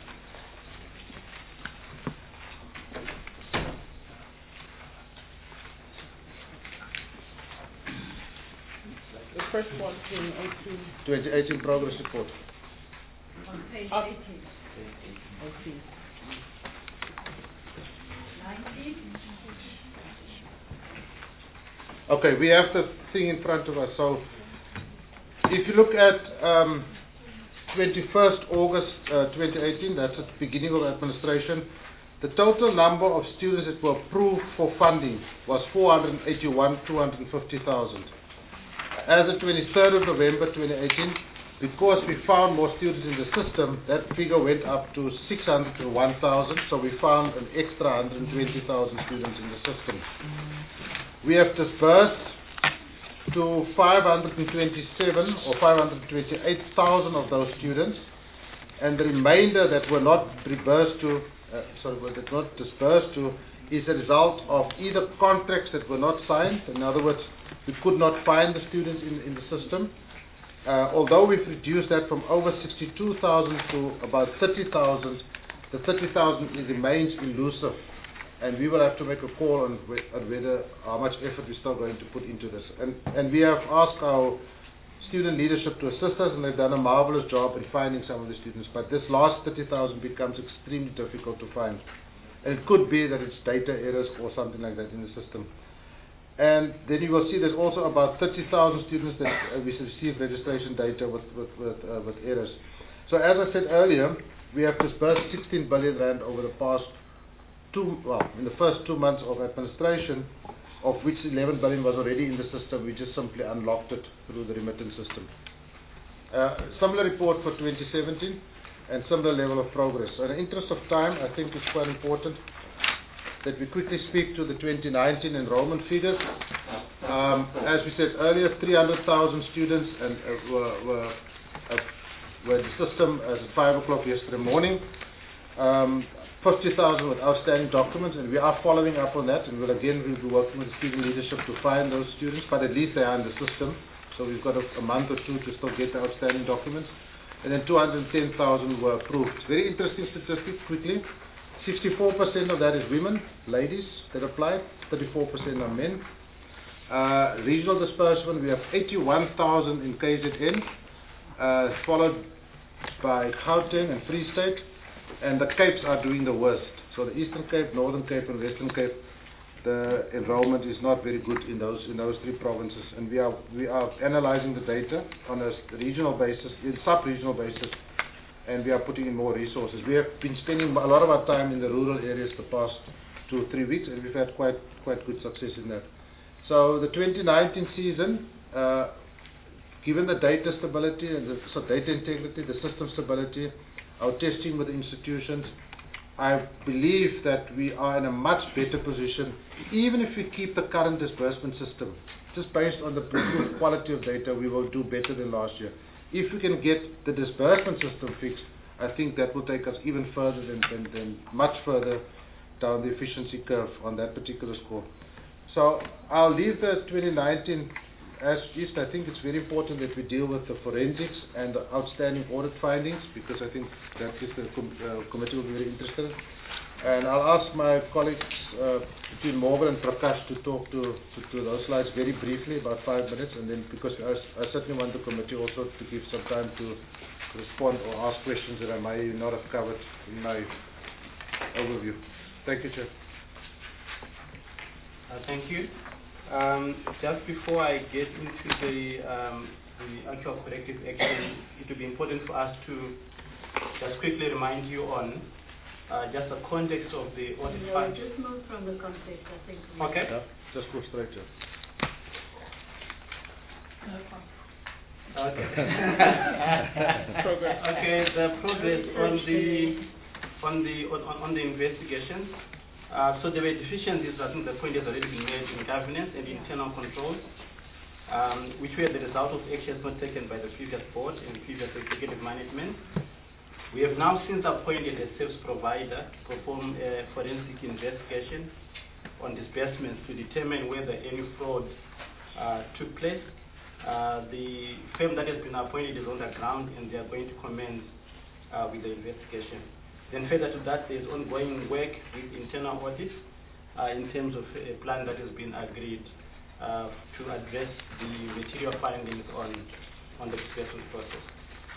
The first one, twenty eighteen. twenty eighteen progress report. On page Up. eighteen. eighteen. nineteen. Okay, we have the thing in front of us. So, if you look at um, twenty-first August uh, twenty eighteen, that's at the beginning of administration, the total number of students that were approved for funding was four hundred eighty-one, two hundred fifty thousand. As of twenty-third of November twenty eighteen, because we found more students in the system, that figure went up to six hundred one thousand, so we found an extra one hundred twenty thousand students in the system. We have disbursed to five hundred twenty-seven or five hundred twenty-eight thousand of those students, and the remainder that were not disbursed to, uh, sorry, were not disbursed to, is a result of either contracts that were not signed. In other words, we could not find the students in, in the system. Uh, although we've reduced that from over sixty-two thousand to about thirty thousand, the thirty thousand remains elusive, and we will have to make a call on, wh on whether how much effort we're still going to put into this. And, and we have asked our student leadership to assist us, and they've done a marvelous job in finding some of the students. But this last thirty thousand becomes extremely difficult to find, and it could be that it's data errors or something like that in the system. And then you will see there's also about thirty thousand students that uh, we receive registration data with, with, with, uh, with errors. So as I said earlier, we have disbursed sixteen billion rand over the past two, well, in the first two months of administration, of which eleven billion was already in the system. We just simply unlocked it through the remittance system. Uh, similar report for twenty seventeen and similar level of progress. So in the interest of time, I think it's quite important that we quickly speak to the twenty nineteen enrollment figures. Um, as we said earlier, three hundred thousand students and, uh, were, were, uh, were in the system as at five o'clock yesterday morning. Um, fifty thousand with outstanding documents, and we are following up on that, and we'll again we'll be working with the student leadership to find those students, but at least they are in the system, so we've got a, a month or two to still get the outstanding documents. And then two hundred ten thousand were approved. Very interesting statistic, quickly. sixty-four percent of that is women, ladies that applied, thirty-four percent are men. Uh, regional disbursement, we have eighty-one thousand in K Z N, uh, followed by Gauteng and Free State. And the Capes are doing the worst. So the Eastern Cape, Northern Cape, and Western Cape, the enrollment is not very good in those in those three provinces. And we are we are analyzing the data on a regional basis, in sub-regional basis, and we are putting in more resources. We have been spending a lot of our time in the rural areas the past two or three weeks, and we've had quite quite good success in that. So the twenty nineteen season, uh, given the data stability and the so data integrity, the system stability, our testing with the institutions, I believe that we are in a much better position, even if we keep the current disbursement system. Just based on the quality of data, we will do better than last year. If we can get the disbursement system fixed, I think that will take us even further than, than, than much further down the efficiency curve on that particular score. So I'll leave the twenty nineteen as is. I think it's very important that we deal with the forensics and the outstanding audit findings, because I think that is the com uh, committee will be very interested in. And I'll ask my colleagues uh, between Morgan and Prakash to talk to, to, to those slides very briefly, about five minutes, and then because I, I certainly want the committee also to give some time to respond or ask questions that I may not have covered in my overview. Thank you, Chair. Uh, thank you. Um, just before I get into the, um, the actual corrective action, it will be important for us to just quickly remind you on uh, just the context of the audit No, fund. just move from the context, I think. Okay. Yeah, just go straight, Chair. Okay. Okay, the progress on the on the on, on the investigation. Uh, so there were deficiencies. I think the point has already been made in governance and internal controls, um, which were the result of actions not taken by the previous board and previous executive management. We have now since appointed a service provider to perform a forensic investigation on disbursements to determine whether any fraud uh, took place. Uh, the firm that has been appointed is on the ground, and they are going to commence uh, with the investigation. Then further to that, there is ongoing work with internal audit uh, in terms of a plan that has been agreed uh, to address the material findings on, on the disbursement process.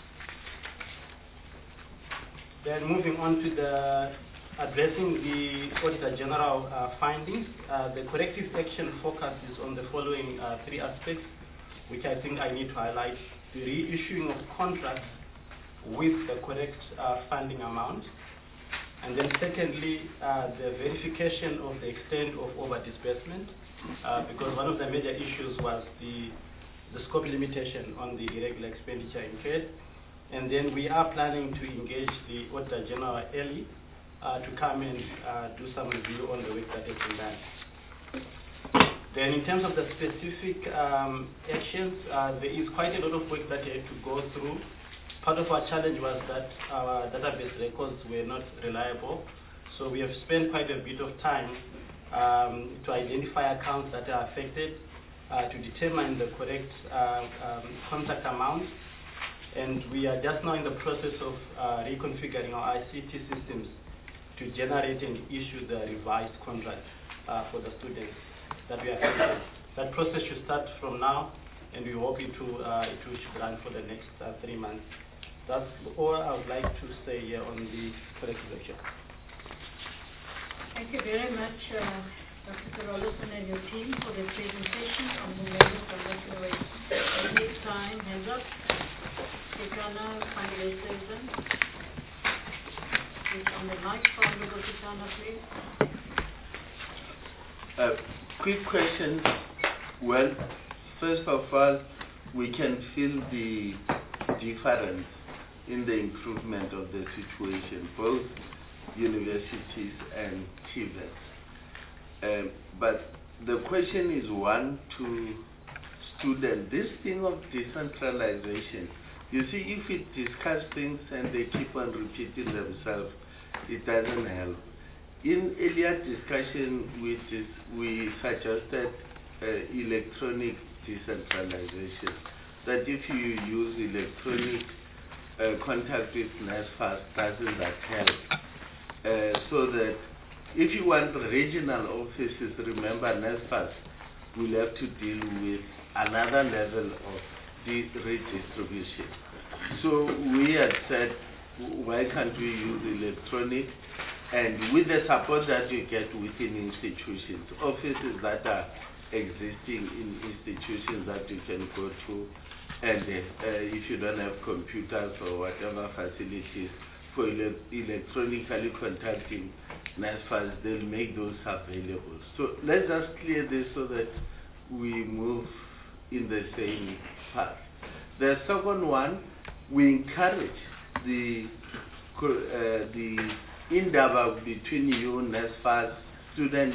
Then moving on to the addressing the Auditor General uh, findings, uh, the corrective action focuses on the following uh, three aspects, which I think I need to highlight: the reissuing of contracts with the correct uh, funding amount, and then secondly, uh, the verification of the extent of over disbursement, uh, because one of the major issues was the, the scope limitation on the irregular expenditure incurred. And then we are planning to engage the Auditor General early uh, to come and uh, do some review on the work that has been done. Then in terms of the specific um, actions, uh, there is quite a lot of work that you have to go through. Part of our challenge was that our database records were not reliable. So we have spent quite a bit of time um, to identify accounts that are affected, uh, to determine the correct uh, um, contact amount. And we are just now in the process of uh, reconfiguring our I C T systems to generate and issue the revised contract uh, for the students that we are affected. That process should start from now, and we hope it will, uh, it will should run for the next uh, three months. That's all I would like to say here on the corrective action. Thank you very much, uh, Doctor Rollison and your team, for the presentation on the members of the next time. Hands up. Kekana Pangelesezan. Is on the mic for Honorable Kekana, please. Uh, quick question. Well, first of all, we can feel the difference in the improvement of the situation, both universities and T V E T. Um, but the question is one to students. This thing of decentralization, you see, if we discuss things and they keep on repeating themselves, it doesn't help. In earlier discussion, we, dis we suggested uh, electronic decentralization, that if you use electronic uh, contact with NSFAS, doesn't that help? Uh, so that if you want regional offices, remember NSFAS will have to deal with another level of the redistribution. So we had said, why can't we use electronic? And with the support that you get within institutions, offices that are existing in institutions that you can go to, and uh, if you don't have computers or whatever facilities for ele electronically contacting NSFAS, they'll make those available. So let's just clear this so that we move in the same path. The second one, we encourage the uh, the indaba between you, NSFAS, student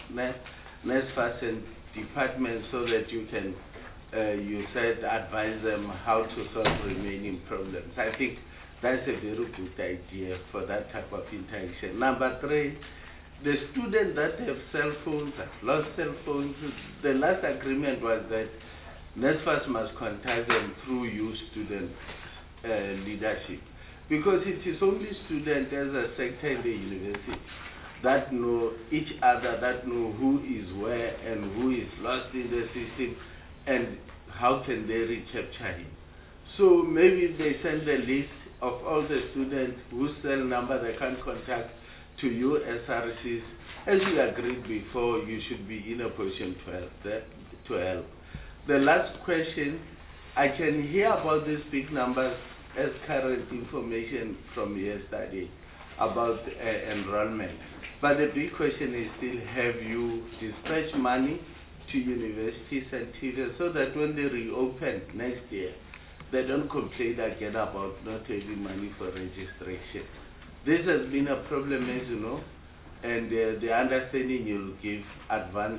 NSFAS and departments, so that you can, uh, you said, advise them how to solve remaining problems. I think that's a very good idea for that type of interaction. Number three, the students that have cell phones, have lost cell phones, the last agreement was that NSFAS must contact them through you student uh, leadership. Because it is only students as a sector in the university that know each other, that know who is where and who is lost in the system and how can they recapture him. So maybe they send a list of all the students whose cell number they can contact to you S R Cs. As we agreed before, you should be in a position to help. To help. The last question, I can hear about these big numbers as current information from yesterday about uh, enrollment. But the big question is still, have you dispatched money to universities and T V so that when they reopen next year, they don't complain again about not having money for registration? This has been a problem, as you know, and uh, the understanding you'll give advance,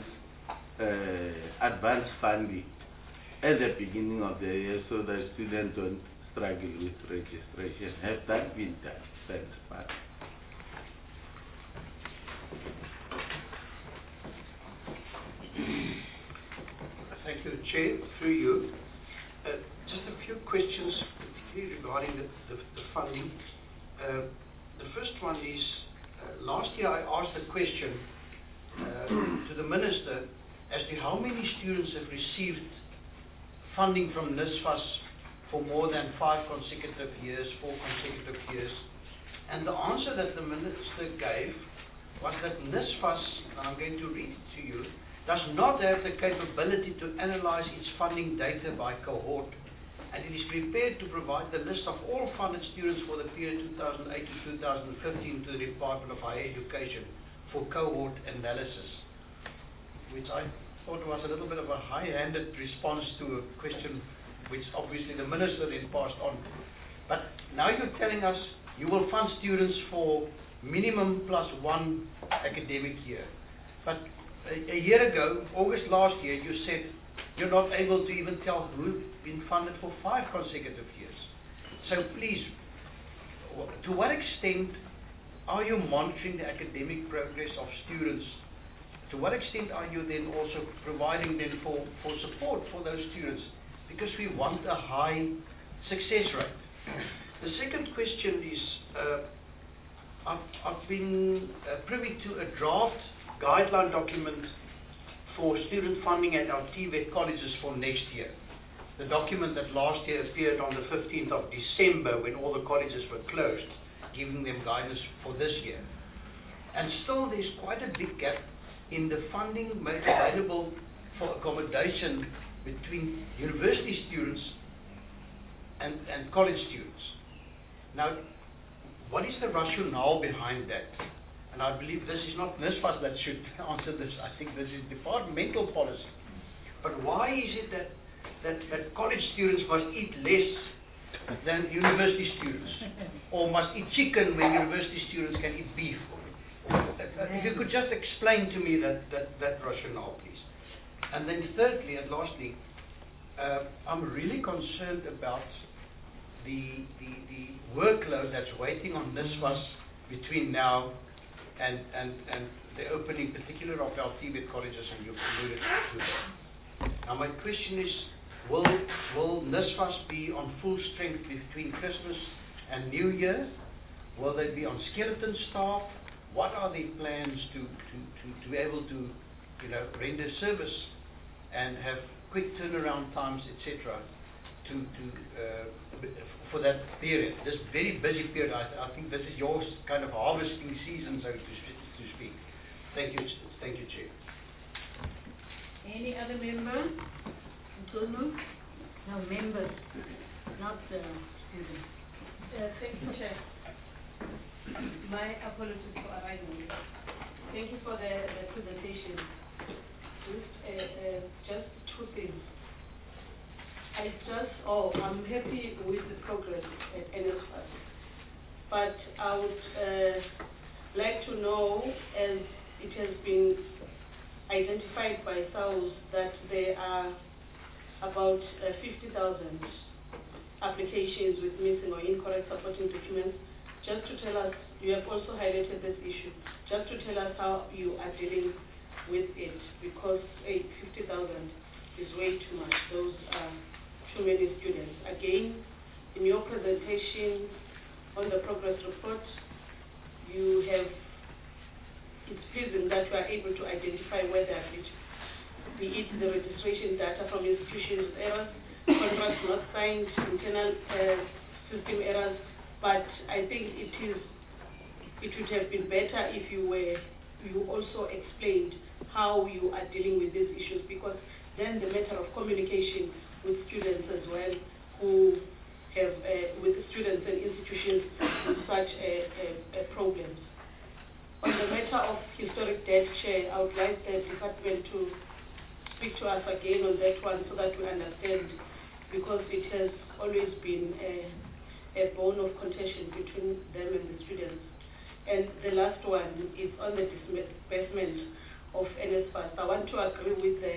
uh, advance funding at the beginning of the year so that students don't struggle with registration. Have that been done? Thanks, Mark. Thank you, Chair. Through you. Uh, just a few questions regarding the, the, the funding. Uh, the first one is, uh, last year I asked a question uh, to the Minister as to how many students have received funding from NSFAS for more than five consecutive years, four consecutive years. And the answer that the Minister gave was that NSFAS, and I'm going to read it to you, does not have the capability to analyze its funding data by cohort, and it is prepared to provide the list of all funded students for the period two thousand eight to two thousand fifteen to the Department of Higher Education for cohort analysis, which I thought was a little bit of a high-handed response to a question which obviously the Minister then passed on. But now you're telling us you will fund students for minimum plus one academic year. But a, a year ago, August last year, you said you're not able to even tell who's been funded for five consecutive years. So please, to what extent are you monitoring the academic progress of students? To what extent are you then also providing them for, for support for those students? Because we want a high success rate. The second question is, uh, I've, I've been uh, privy to a draft guideline document for student funding at our T V E T colleges for next year. The document that last year appeared on the fifteenth of December when all the colleges were closed, giving them guidance for this year. And still there's quite a big gap in the funding made available for accommodation between university students and, and college students. Now, what is the rationale behind that? And I believe this is not NSFAS that should answer this. I think this is departmental policy. But why is it that, that, that college students must eat less than university students? Or must eat chicken when university students can eat beef? If you could just explain to me that, that, that rationale, please. And then thirdly and lastly, uh, I'm really concerned about the, the, the workload that's waiting on NSFAS between now and, and, and the opening, particular of our T B E T colleges, and you've alluded to that. Now my question is, will, will NSFAS be on full strength between Christmas and New Year? Will they be on skeleton staff? What are the plans to, to, to, to be able to, you know, render service and have quick turnaround times, et cetera, to, to, uh, for that period, this very busy period? I, I think this is your kind of harvesting season, so to, to speak. Thank you, thank you, Chair. Any other member? Antonio? No, members, not uh, students. Uh, thank you, Chair. My apologies for arriving. Thank you for the, the presentation. Just, uh, uh, just two things. I just, oh, I'm happy with the progress at NSFAS, but I would uh, like to know, as it has been identified by S A W S that there are about uh, fifty thousand applications with missing or incorrect supporting documents. Just to tell us, you have also highlighted this issue, just to tell us how you are dealing with it, because hey, fifty thousand is way too much. Those are too many students. Again, in your presentation on the progress report, you have, it's pleasing that you are able to identify whether it, be it the registration data from institutions errors, contracts not signed, internal uh, system errors, but I think it is, it would have been better if you were, you also explained how you are dealing with these issues, because then the matter of communication with students as well, who have, uh, with students and institutions with such a, a, a problems. On the matter of historic debt, Chair, I would like the department to speak to us again on that one so that we understand, because it has always been a, a bone of contention between them and the students. And the last one is on the disbursement of NSFAS. I want to agree with the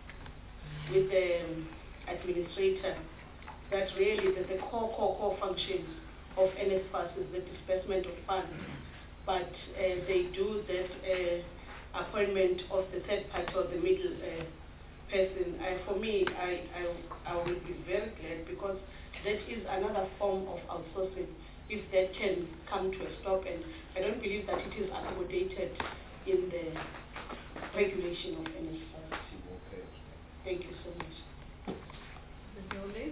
with the administrator that really that the core core core function of NSFAS is the disbursement of funds, but uh, they do that uh, appointment of the third party or the middle uh, person. And for me, I, I I will be very glad, because that is another form of outsourcing, if that can come to a stop, and I don't believe that it is accommodated in the regulation of NSFAS. Thank you so much. Miz Ole?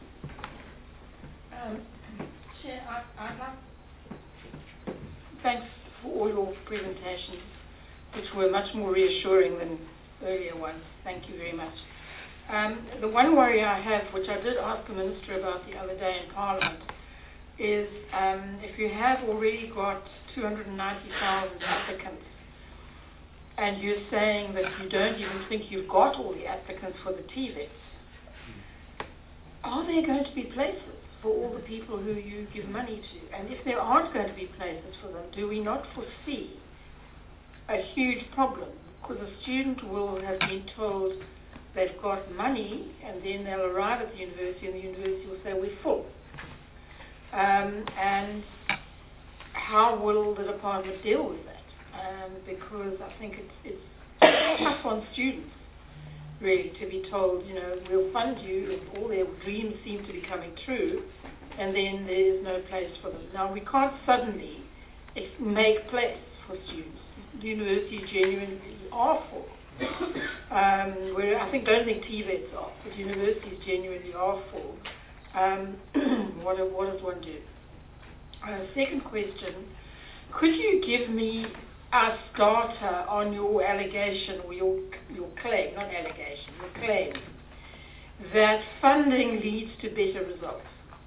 Um, Chair, I, I'd like, thanks for all your presentations, which were much more reassuring than earlier ones. Thank you very much. Um, the one worry I have, which I did ask the Minister about the other day in Parliament, is um, if you have already got two hundred ninety thousand applicants, and you're saying that you don't even think you've got all the applicants for the T V E Ts, are there going to be places for all the people who you give money to? And if there aren't going to be places for them, do we not foresee a huge problem? Because a student will have been told they've got money, and then they'll arrive at the university, and the university will say, we're full. Um, and how will the department deal with that? Um, because I think it's, it's tough on students, really, to be told, you know, we'll fund you, and all their dreams seem to be coming true, and then there's no place for them. Now, we can't suddenly make place for students. The universities genuinely are full. Um, where I think, don't think T V E Ts are, but universities genuinely are full. Um, what, what does one do? Uh, second question, could you give me a starter on your allegation, or your, your claim, not allegation, your claim, that funding leads to better results?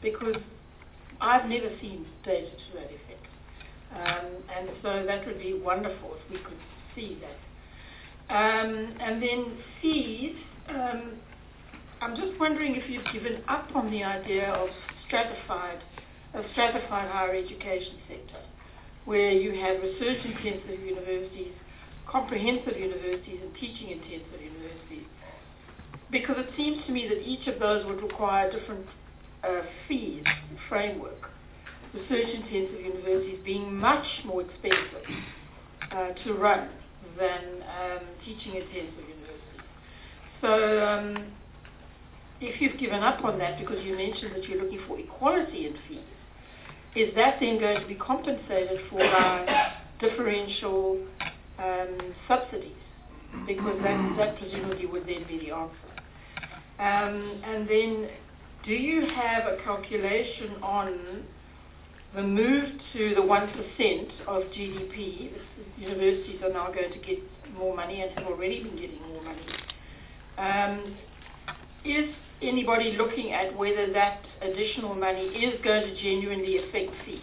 because I've never seen data to that effect. Um, and so that would be wonderful if we could see that. Um, and then fees, um, I'm just wondering if you've given up on the idea of stratified, a stratified higher education sector, where you have research-intensive universities, comprehensive universities, and teaching-intensive universities. Because it seems to me that each of those would require different uh, fees framework. Research-intensive universities being much more expensive uh, to run than um, teaching-intensive universities. So um, if you've given up on that because you mentioned that you're looking for equality in fees, is that then going to be compensated for by differential um, subsidies? Because that, that presumably would then be the answer. Um, and then, do you have a calculation on the move to the one percent of G D P? Universities are now going to get more money and have already been getting more money. Um, is anybody looking at whether that additional money is going to genuinely affect fees?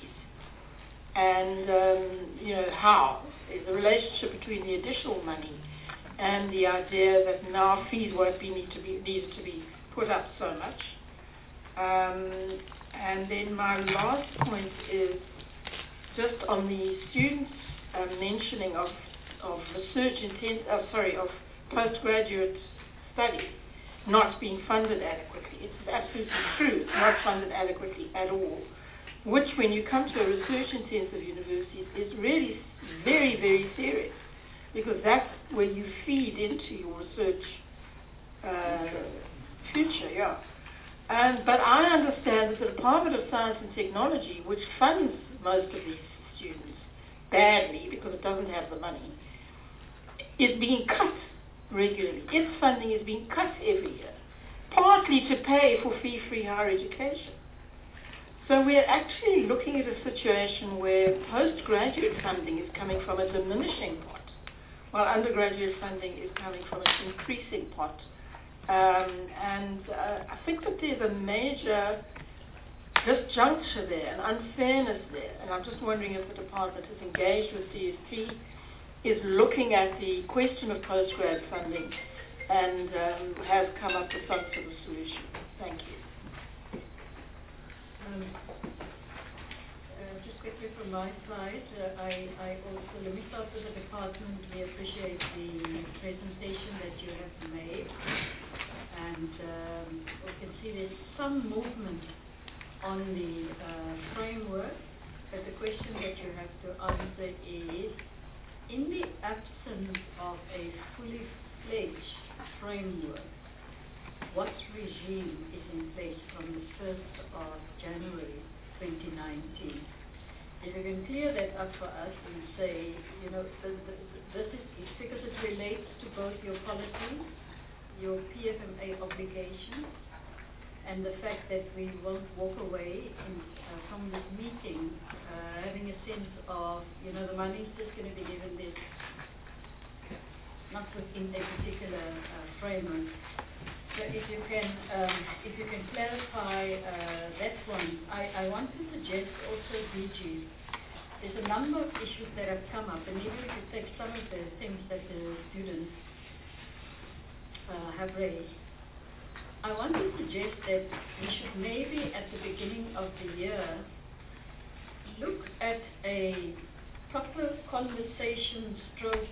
And, um, you know, how? Is the relationship between the additional money and the idea that now fees won't be need to be needed to be put up so much. Um, and then my last point is just on the students uh, mentioning of of research intent, uh, sorry, of postgraduate study not being funded adequately. It's absolutely true. It's not funded adequately at all. Which, when you come to a research-intensive university, is really very, very serious, because that's where you feed into your research uh, future, yeah. And, but I understand that the Department of Science and Technology, which funds most of these students badly because it doesn't have the money, is being cut regularly. Its funding is being cut every year, partly to pay for fee-free higher education. So we're actually looking at a situation where postgraduate funding is coming from a diminishing pot, while undergraduate funding is coming from an increasing pot. Um, and uh, I think that there's a major disjuncture there, an unfairness there. And I'm just wondering if the department has engaged with C S T, is looking at the question of postgrad funding, and um, has come up with some sort of solution. Thank you. Um, uh, just quickly from my side, uh, I, I also, let me start with the department. We appreciate the presentation that you have made, and um, we can see there's some movement on the uh, framework, but the question that you have to answer is, in the absence of a fully fledged framework, what regime is in place from the first of January twenty nineteen? If you can clear that up for us and say, you know, the, the, this is because it relates to both your policies, your P F M A obligations, and the fact that we won't walk away in, uh, from this meeting uh, having a sense of, you know, the money is just going to be given this, not within a particular uh, framework. So if you can, um, if you can clarify uh, that one, I, I want to suggest also, D G, there's a number of issues that have come up, and even if you take some of the things that the students uh, have raised, I want to suggest that we should maybe at the beginning of the year look at a proper conversation stroke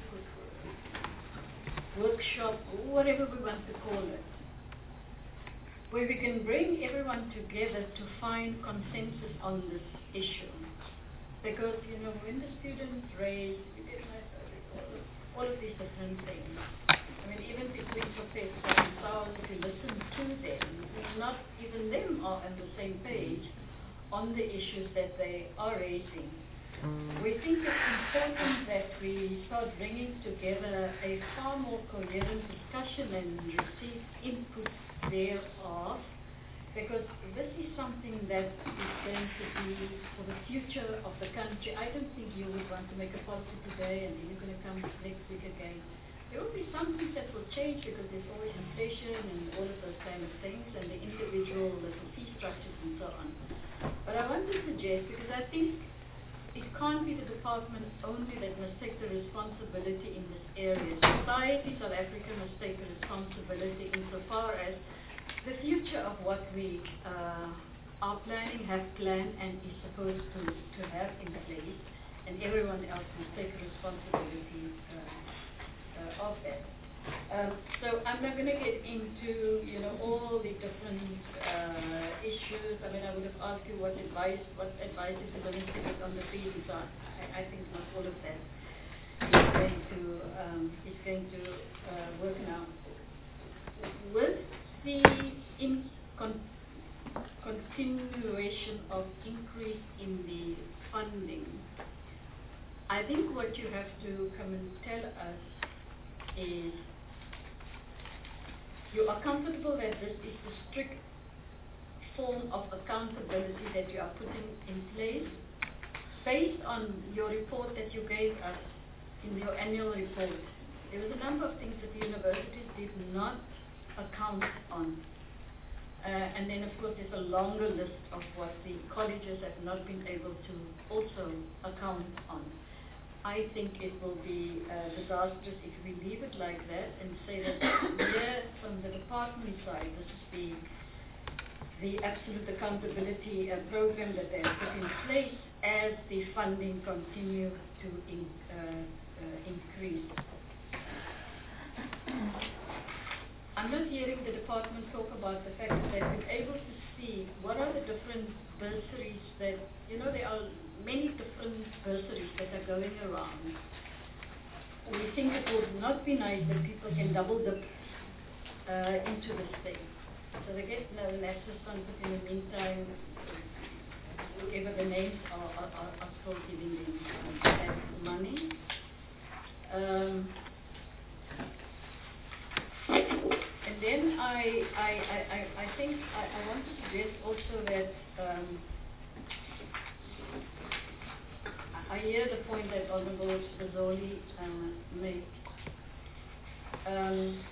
workshop, whatever we want to call it, where we can bring everyone together to find consensus on this issue. Because, you know, when the students raise all of these different things, I mean, even between professors themselves, if you listen to them, not even them are on the same page on the issues that they are raising. We think it's important that we start bringing together a far more coherent discussion and receive input thereof, because this is something that is going to be for the future of the country. I don't think you would want to make a policy today and then you're going to come next week again. There will be some things that will change because there's always inflation and all of those kind of things, and the individual little fee structures and so on. But I want to suggest, because I think it can't be the department only that must take the responsibility in this area. Society, South Africa, must take the responsibility insofar as the future of what we uh, are planning, have planned, and is supposed to, to have in place, and everyone else must take responsibility uh, uh, of that. Um, so I'm not going to get into, you know, all the different uh, issues. I mean, I would have asked you what advice, what advice is going to give on the fees and so on. I, I think not all of that is going to um, is going to uh, work now. With the in con continuation of increase in the funding, I think what you have to come and tell us is you are comfortable that this is the strict form of accountability that you are putting in place based on your report that you gave us in your annual report. There was a number of things that the universities did not account on. Uh, and then, of course, there's a longer list of what the colleges have not been able to also account on. I think it will be uh, disastrous if we leave it like that and say that here from the department side, this is the the absolute accountability uh, program that they have put in place as the funding continue to in, uh, uh, increase. I'm not hearing the department talk about the fact that they've been able to see what are the different bursaries that, you know, there are many different bursaries that are going around. We think it would not be nice that people can double dip uh, into this thing. So they get no NSFAS fund, but in the meantime, whoever the names are, are, are, are still giving them um, that money. Um, and then I, I, I, I, I think I, I want to suggest also that um, I hear the point that Honorable Sibazoli uh, made. Um,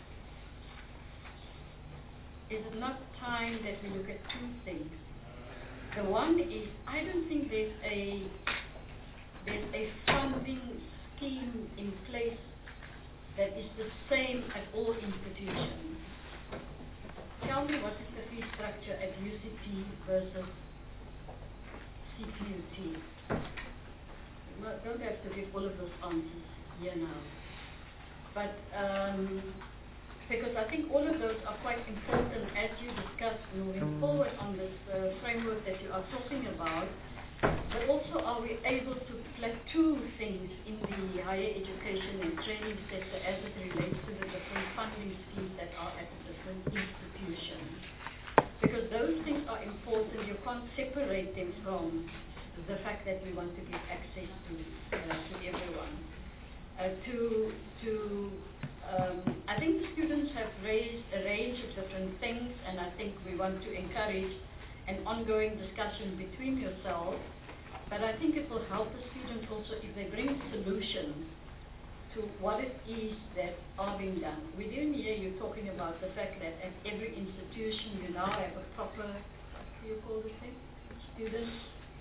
is it not time that we look at two things? The one is, I don't think there's a there's a funding scheme in place that is the same at all institutions. Tell me, what is the fee structure at U C T versus C P U T? Well, don't have to give all of those answers here now. But, um, because I think all of those are quite important as you discuss moving forward on this uh, framework that you are talking about. But also, are we able to plateau things in the higher education and training sector as it relates to the different funding schemes that are at the different institutions? Because those things are important. You can't separate them from the fact that we want to give access to uh, to everyone. Uh, to to um, I think the students have raised a range of different things, and I think we want to encourage an ongoing discussion between yourselves. But I think it will help the students also if they bring solutions to what it is that are being done. We didn't hear you talking about the fact that at every institution you now have a proper, what do you call this thing? Student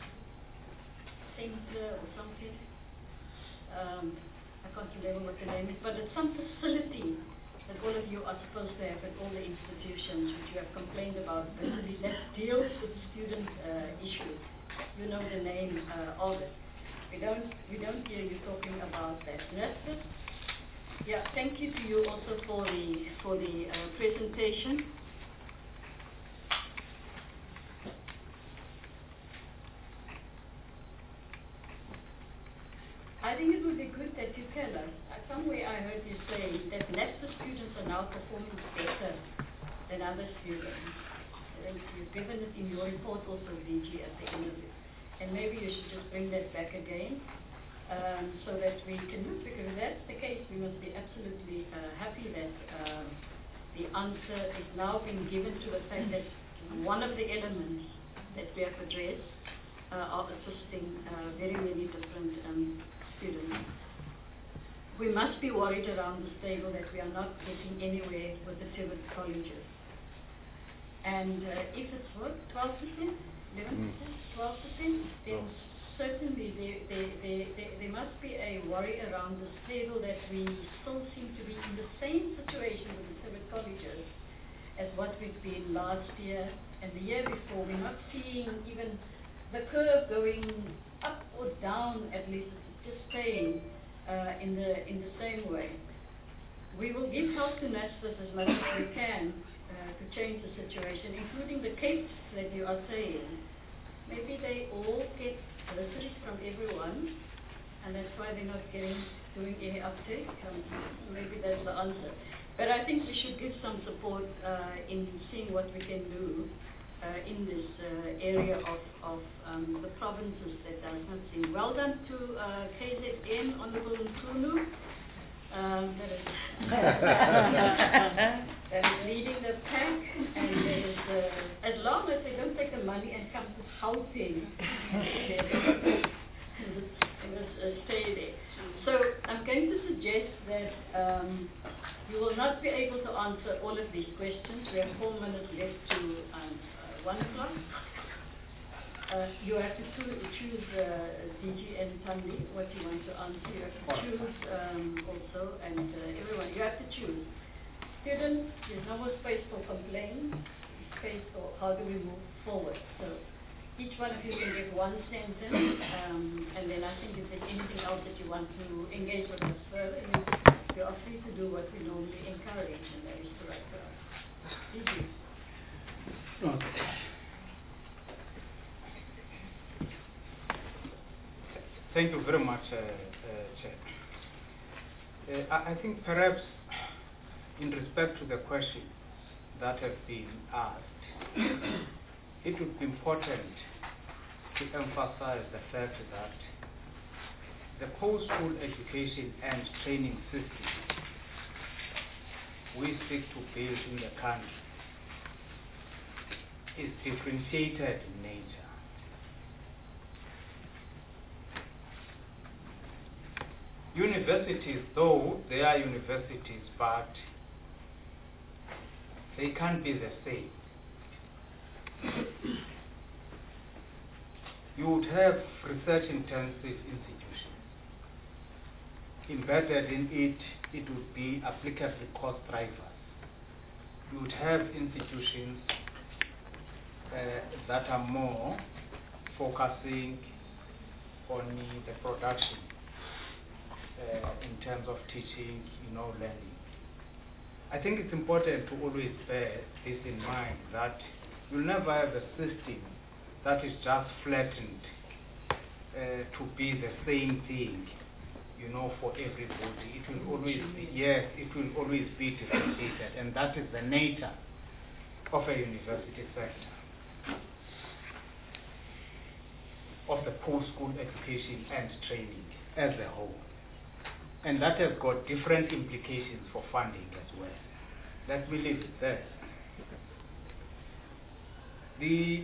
center or something. Um, I can't remember what the name is, but it's some facility that all of you are supposed to have at all the institutions which you have complained about, basically that deals with student uh, issues. You know the name uh, of it. We don't we don't hear you talking about that. And that's it. Yeah, thank you to you also for the for the uh, presentation. I think it would be good that you tell us. Uh, somewhere I heard you say that NSFAS students are now performing better than other students. I think you've given it in your report also, V G, at the end of it. And maybe you should just bring that back again um, so that we can look, because if that's the case, we must be absolutely uh, happy that um, the answer is now being given to the fact that one of the elements that we have addressed uh, are assisting uh, very many different um, students. we must be worried around this table that we are not getting anywhere with the TVET colleges. And uh, if it's what, twelve percent, eleven percent, twelve percent, then certainly there, there, there, there, there must be a worry around this table that we still seem to be in the same situation with the TVET colleges as what we've been last year and the year before. We're not seeing even the curve going up or down, at least it's just staying uh, in the in the same way. We will give help to NSFAS as much as we can uh, to change the situation, including the capes that you are saying. Maybe they all get bursaries from everyone, and that's why they're not getting doing any uptake. Um, maybe that's the answer. But I think we should give some support uh, in seeing what we can do uh, in this uh, area of, of um, the provinces that are not seen. Well done to uh, K Z N, Honorable Nkunu. Um, that, is that is leading the pack, and there is, uh, as long as they don't take the money and come to Gauteng, they must uh, stay there. So I'm going to suggest that um, you will not be able to answer all of these questions. We have four minutes left to um, uh, one o'clock. Uh, you have to choo- choose uh, D G and Thandi what you want to answer. You have to choose um, also, and uh, everyone, you have to choose. Students, there's no more space for complaint, space for how do we move forward. So each one of you can give one sentence, um, and then I think if there's anything else that you want to engage with us further, you, you are free to do what we normally encourage, and that is to write to us. D G. Okay. Thank you very much, uh, uh, Chair. Uh, I, I think perhaps in respect to the questions that have been asked, it would be important to emphasize the fact that the post-school education and training system we seek to build in the country is differentiated in nature. Universities, though they are universities, but they can't be the same. You would have research-intensive institutions. Embedded in it, it would be applicable cost drivers. You would have institutions uh, that are more focusing on the production uh, in terms of teaching, you know, learning. I think it's important to always bear this in mind, that you'll never have a system that is just flattened uh, to be the same thing, you know, for everybody. It will always be, yes, it will always be differentiated, and that is the nature of a university sector, of the post-school education and training as a whole. And that has got different implications for funding as well. Let me leave it there. The,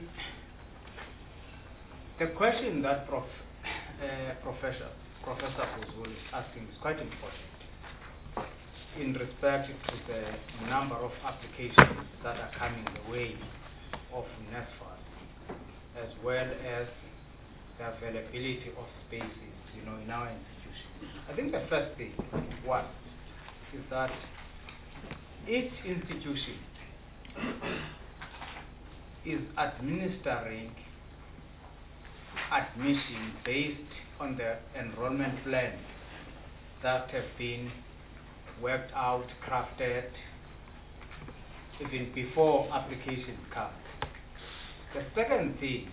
the question that Prof, uh, Professor, Professor Buzul is asking is quite important in respect to the number of applications that are coming the way of NSFAS, as well as the availability of spaces, you know, in our institution. I think the first thing, one, is that each institution is administering admission based on the enrollment plans that have been worked out, crafted, even before applications come. The second thing,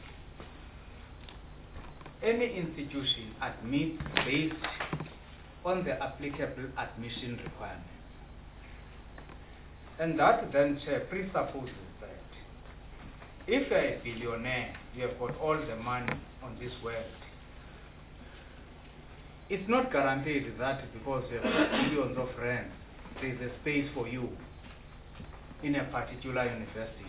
any institution admits based on the applicable admission requirements. And that then uh, presupposes that if you're a billionaire, you have got all the money on this world, it's not guaranteed that because you have billions of rands, there is a space for you in a particular university.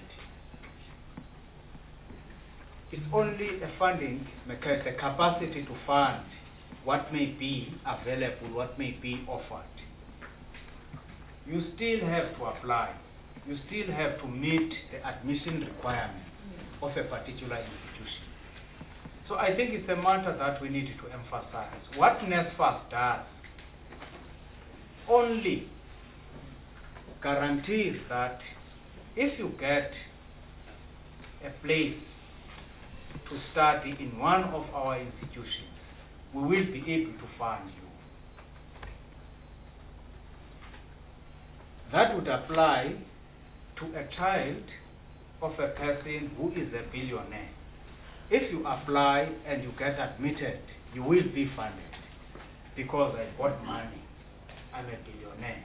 It's only a funding, the capacity to fund what may be available, what may be offered. You still have to apply. You still have to meet the admission requirements of a particular institution. So I think it's a matter that we need to emphasize. What NSFAS does only guarantees that if you get a place to study in one of our institutions, we will be able to fund you. That would apply to a child of a person who is a billionaire. If you apply and you get admitted, you will be funded because I got money. I'm a billionaire.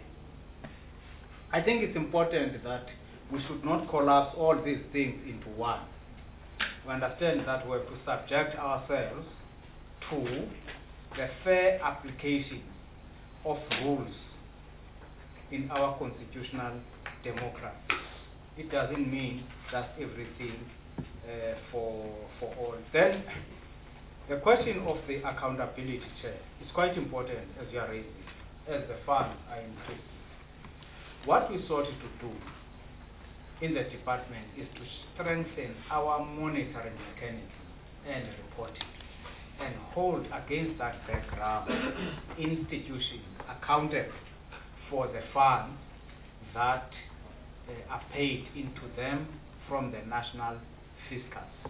I think it's important that we should not collapse all these things into one. We understand that we have to subject ourselves to the fair application of rules in our constitutional democracy. It doesn't mean that everything uh, for for all. Then the question of the accountability, Chair, is quite important as you are raising, as the funds are increasing. What we sought to do in the department is to strengthen our monitoring mechanism and reporting and hold against that background institutions accountable for the funds that uh, are paid into them from the national fiscus,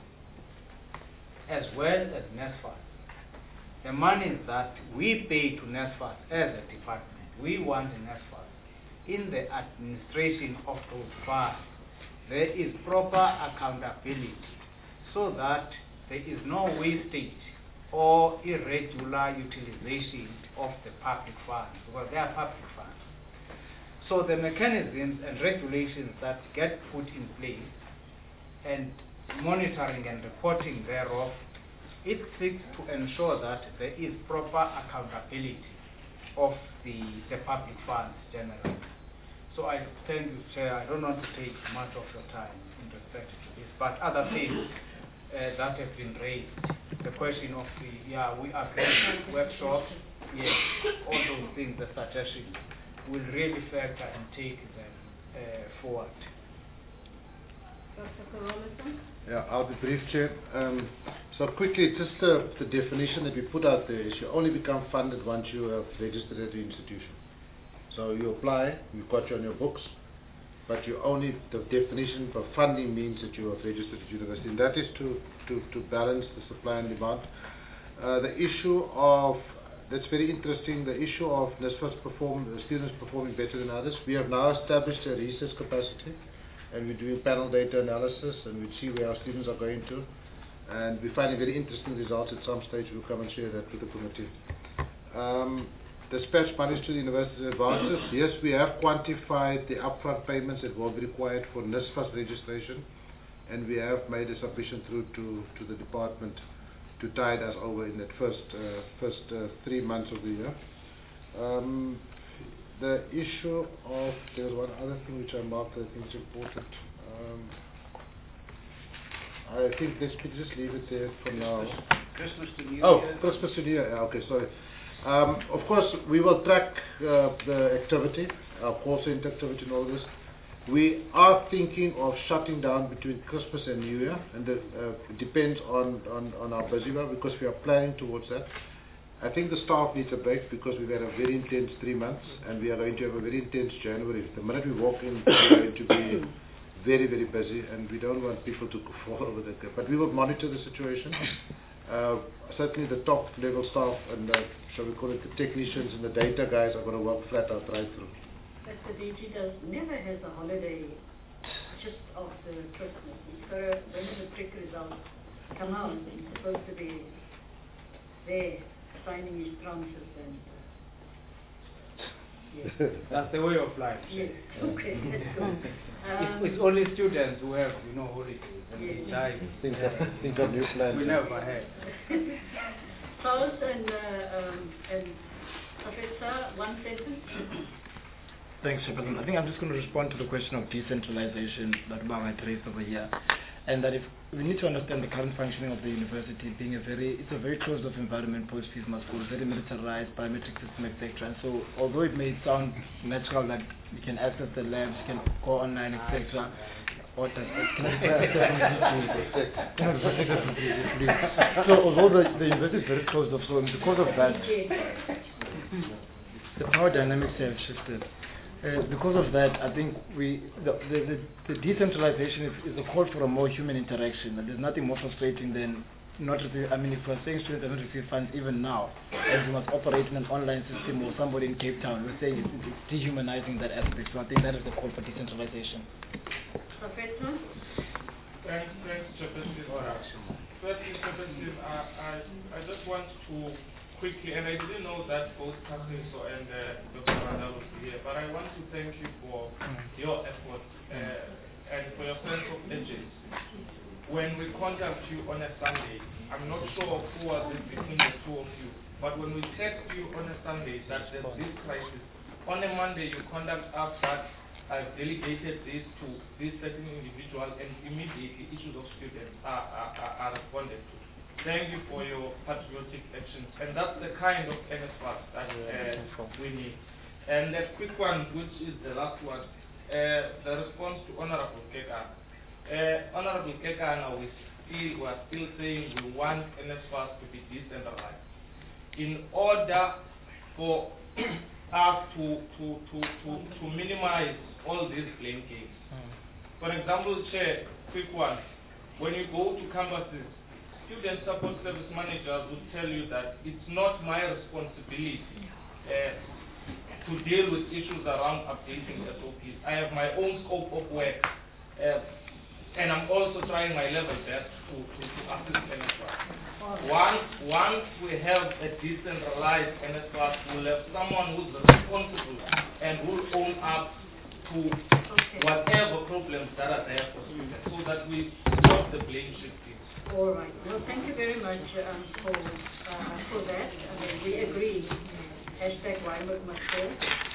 as well as NSFAS. The money that we pay to NSFAS as a department, we want NSFAS in the administration of those funds. There is proper accountability so that there is no wastage or irregular utilization of the public funds. Well, they are public funds. So the mechanisms and regulations that get put in place and monitoring and reporting thereof, it seeks to ensure that there is proper accountability of the, the public funds generally. So I thank you, Chair. I don't want to take much of your time in respect to this, but other things uh, that have been raised, the question of the, yeah, we agree, workshops, yes, all those things, the suggestions, will really factor and take them uh, forward. Doctor Carolison? Yeah, I'll be brief, Chair. Um, so quickly, just the, the definition that we put out there is you only become funded once you have registered at the institution. So you apply, you've got you on your books, but you only, the definition for funding means that you have registered at university, and that is to, to, to balance the supply and demand. Uh, the issue of, that's very interesting, the issue of NSFAS perform, uh, students performing better than others. We have now established a research capacity, and we do panel data analysis, and we see where our students are going to, and we find very interesting results. At some stage we'll come and share that with the committee. Um, dispatch monies to the university advances. Yes, we have quantified the upfront payments that will be required for NSFAS registration, and we have made a submission through to, to the department to tide us over in that first uh, first uh, three months of the year. Um, the issue of, there was one other thing which I marked that I think is important. Um, I think let's just leave it there for now. Christmas to New Oh, Year. Christmas to New Year. Yeah, okay, sorry. Um, of course, we will track uh, the activity, our call center activity and all this. We are thinking of shutting down between Christmas and New Year, and the, uh, it depends on, on, on how busy we are, because we are planning towards that. I think the staff needs a break because we've had a very intense three months, and we are going to have a very intense January. The minute we walk in, we're going to be very, very busy, and we don't want people to fall over the gap. But we will monitor the situation. Uh, certainly the top level staff and uh, shall we call it the technicians and the data guys are going to work flat out right through. But the D G does never has a holiday just after Christmas. He's got a, when the trick results come out, he's supposed to be there signing his tranches and uh, yes. That's the way of life. Yes, okay, that's good. Um, it's, it's only students who have, you know, holidays and yes. they die. Think of, think of new plans. We never had. Paulus and, uh, um, and Professor, one sentence. Thanks, Chairperson. I think I'm just going to respond to the question of decentralization that Baba had raised over here. and that if we need to understand the current functioning of the university being a very, it's a very closed-off environment, post-FISMA school, very militarized, biometric system, et cetera. And so, although it may sound natural that you can access the labs, you can go online, et cetera. What does that? So, although the, the university is very closed off, so because of that, the power dynamics have shifted. Uh, because of that, I think we the the, the, the decentralization is, is a call for a more human interaction. And there's nothing more frustrating than not receive. I mean, if we're saying students have not received funds even now, and we must operate in an online system or somebody in Cape Town, we're saying it's, it's dehumanizing that aspect. So I think that is the call for decentralization. Professor? Thanks, thanks, Chairperson. Firstly, Chairperson, I, I, I just want to quickly, and I didn't know that both Capriso and uh, Doctor Randall was here, but I want to thank you for your effort uh, and for your sense of urgency. When we contact you on a Sunday, I'm not sure who was it between the two of you, but when we text you on a Sunday that there's this crisis, on a Monday you contact us that I've delegated this to this certain individual, and immediately issues of students are, are, are, are responded to. Thank you for your patriotic actions, and that's the kind of N S F A S that uh, we need. And that quick one, which is the last one, uh, the response to Honorable Keka. Uh, Honorable Keka, now we still, we are still saying we want N S F A S to be decentralized. In order for us to, to, to, to, to minimize all these blame games. For example, Chair, quick one, when you go to campuses, student support service managers will tell you that it's not my responsibility uh, to deal with issues around updating S O Ps. I have my own scope of work, uh, and I'm also trying my level best to, to, to assist N S F A S. Once, once we have a decentralized N S F A S, we'll have someone who's responsible and will own up to okay. whatever problems that are there for students, so that we stop the blame shifting. All right. Well, thank you very much um, for uh, for that. I mean, we agree. Hashtag Weinberg must go.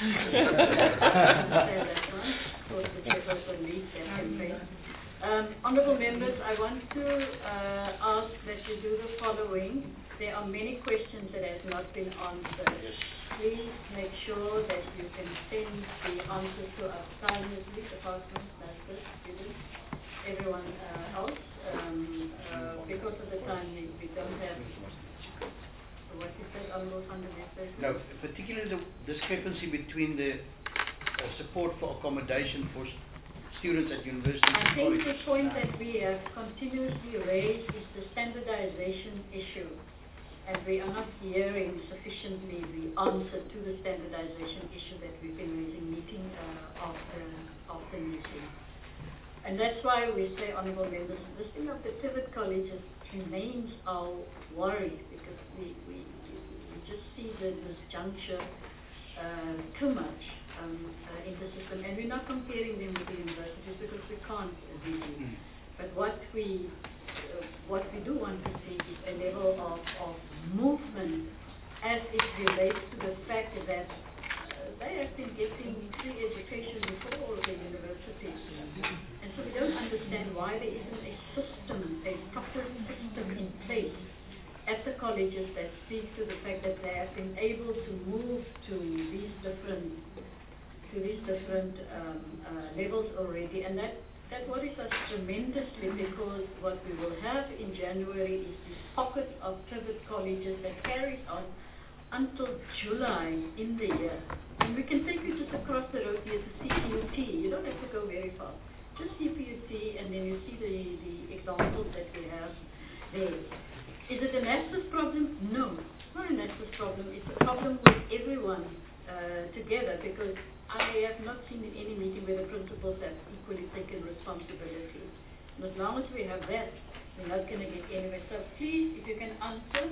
Understand that one. Of course, the chairperson leads that campaign. Um, honourable members, I want to uh, ask that you do the following. There are many questions that have not been answered. Please make sure that you can send the answers to us silently, department, masters, students, everyone uh, else. Um, uh, because of the time, we, we don't have. So what is that, Honourable Fundamental? No, particularly the discrepancy between the uh, support for accommodation for students at universities I and think colleges. the point that we have continuously raised is the standardization issue, and we are not hearing sufficiently the answer to the standardization issue that we've been raising meeting uh, after, after meeting. And that's why we say, honourable members, this thing of the pivot colleges remains our worry, because we, we, we just see the disjuncture uh, too much um, uh, in the system. And we're not comparing them with the universities because we can't really. Mm. But what we, uh, what we do want to see is a level of, of movement as it relates to the fact that they have been getting free education before all of the universities. And so we don't understand why there isn't a system, a proper system in place at the colleges that speaks to the fact that they have been able to move to these different to these different um, uh, levels already. And that, that worries us tremendously, because what we will have in January is this pocket of pivot colleges that carries on until July in the year. And we can take you just across the road here to C P U T. You don't have to go very far. Just C P U T, and then you see the, the examples that we have there. Is it an access problem? No, it's not an access problem. It's a problem with everyone uh, together, because I have not seen in any meeting where the principals have equally taken responsibility. And as long as we have that, we're not going to get anywhere. So please, if you can answer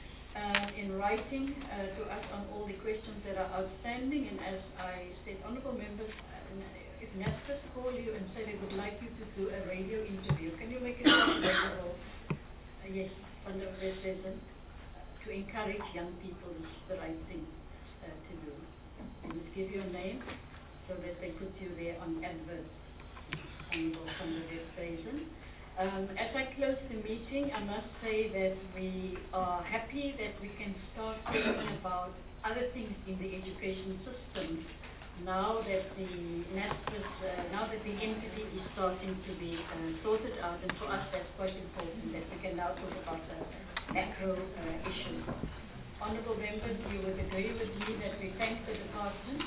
Uh, in writing uh, to us on all the questions that are outstanding. And as I said, honourable members, uh, if NASFAS call you and say they would like you to do a radio interview, can you make it available? Uh, yes, under the present, to encourage young people, this is the right thing uh, to do. And just give your name so that they put you there on advert. Honourable from the present. Um, as I close the meeting, I must say that we are happy that we can start thinking about other things in the education system now that the NASFAS, uh, now that the entity is starting to be uh, sorted out, and for us that's quite important that we can now talk about the macro uh, issues. Honourable members, you would agree with me that we thank the department.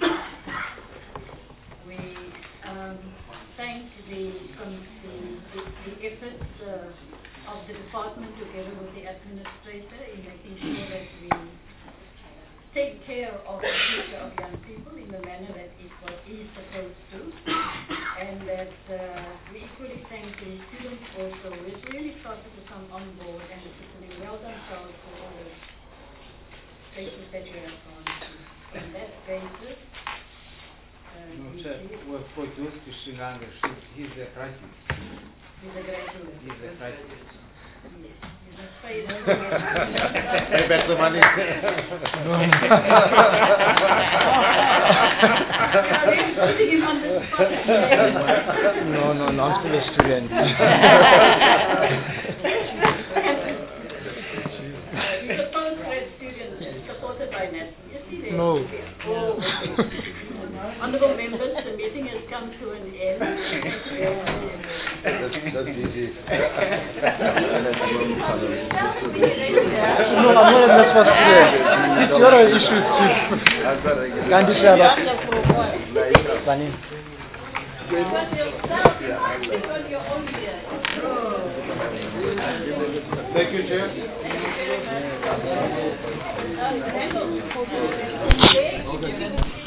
We um, thank the, um, the, the, the efforts uh, of the department together with the administrator in making sure that we take care of the future of young people in the manner that it was is supposed to, and that uh, we equally thank the students also, who has really started to come on board, and particularly well done, Charles, for all the places that you have gone to. On that basis, uh, No, we sir, see- we're produced to Sri Lanka. He's a graduate. he's a graduate. He's a graduate. Yes, you must say that. Pay back the money. No, no, no, I'm still a student. He's a postgrad student supported by N A S. You see there? No. Oh, okay. Honourable members, the meeting has come to an end. That's, that's easy. No, I'm not a NASFAS student. It's not an issue, Chief. Can't you share that? Bani. Because yourself, because you're own here. Thank you, Chair. Thank you very much. Uh, Randall, uh,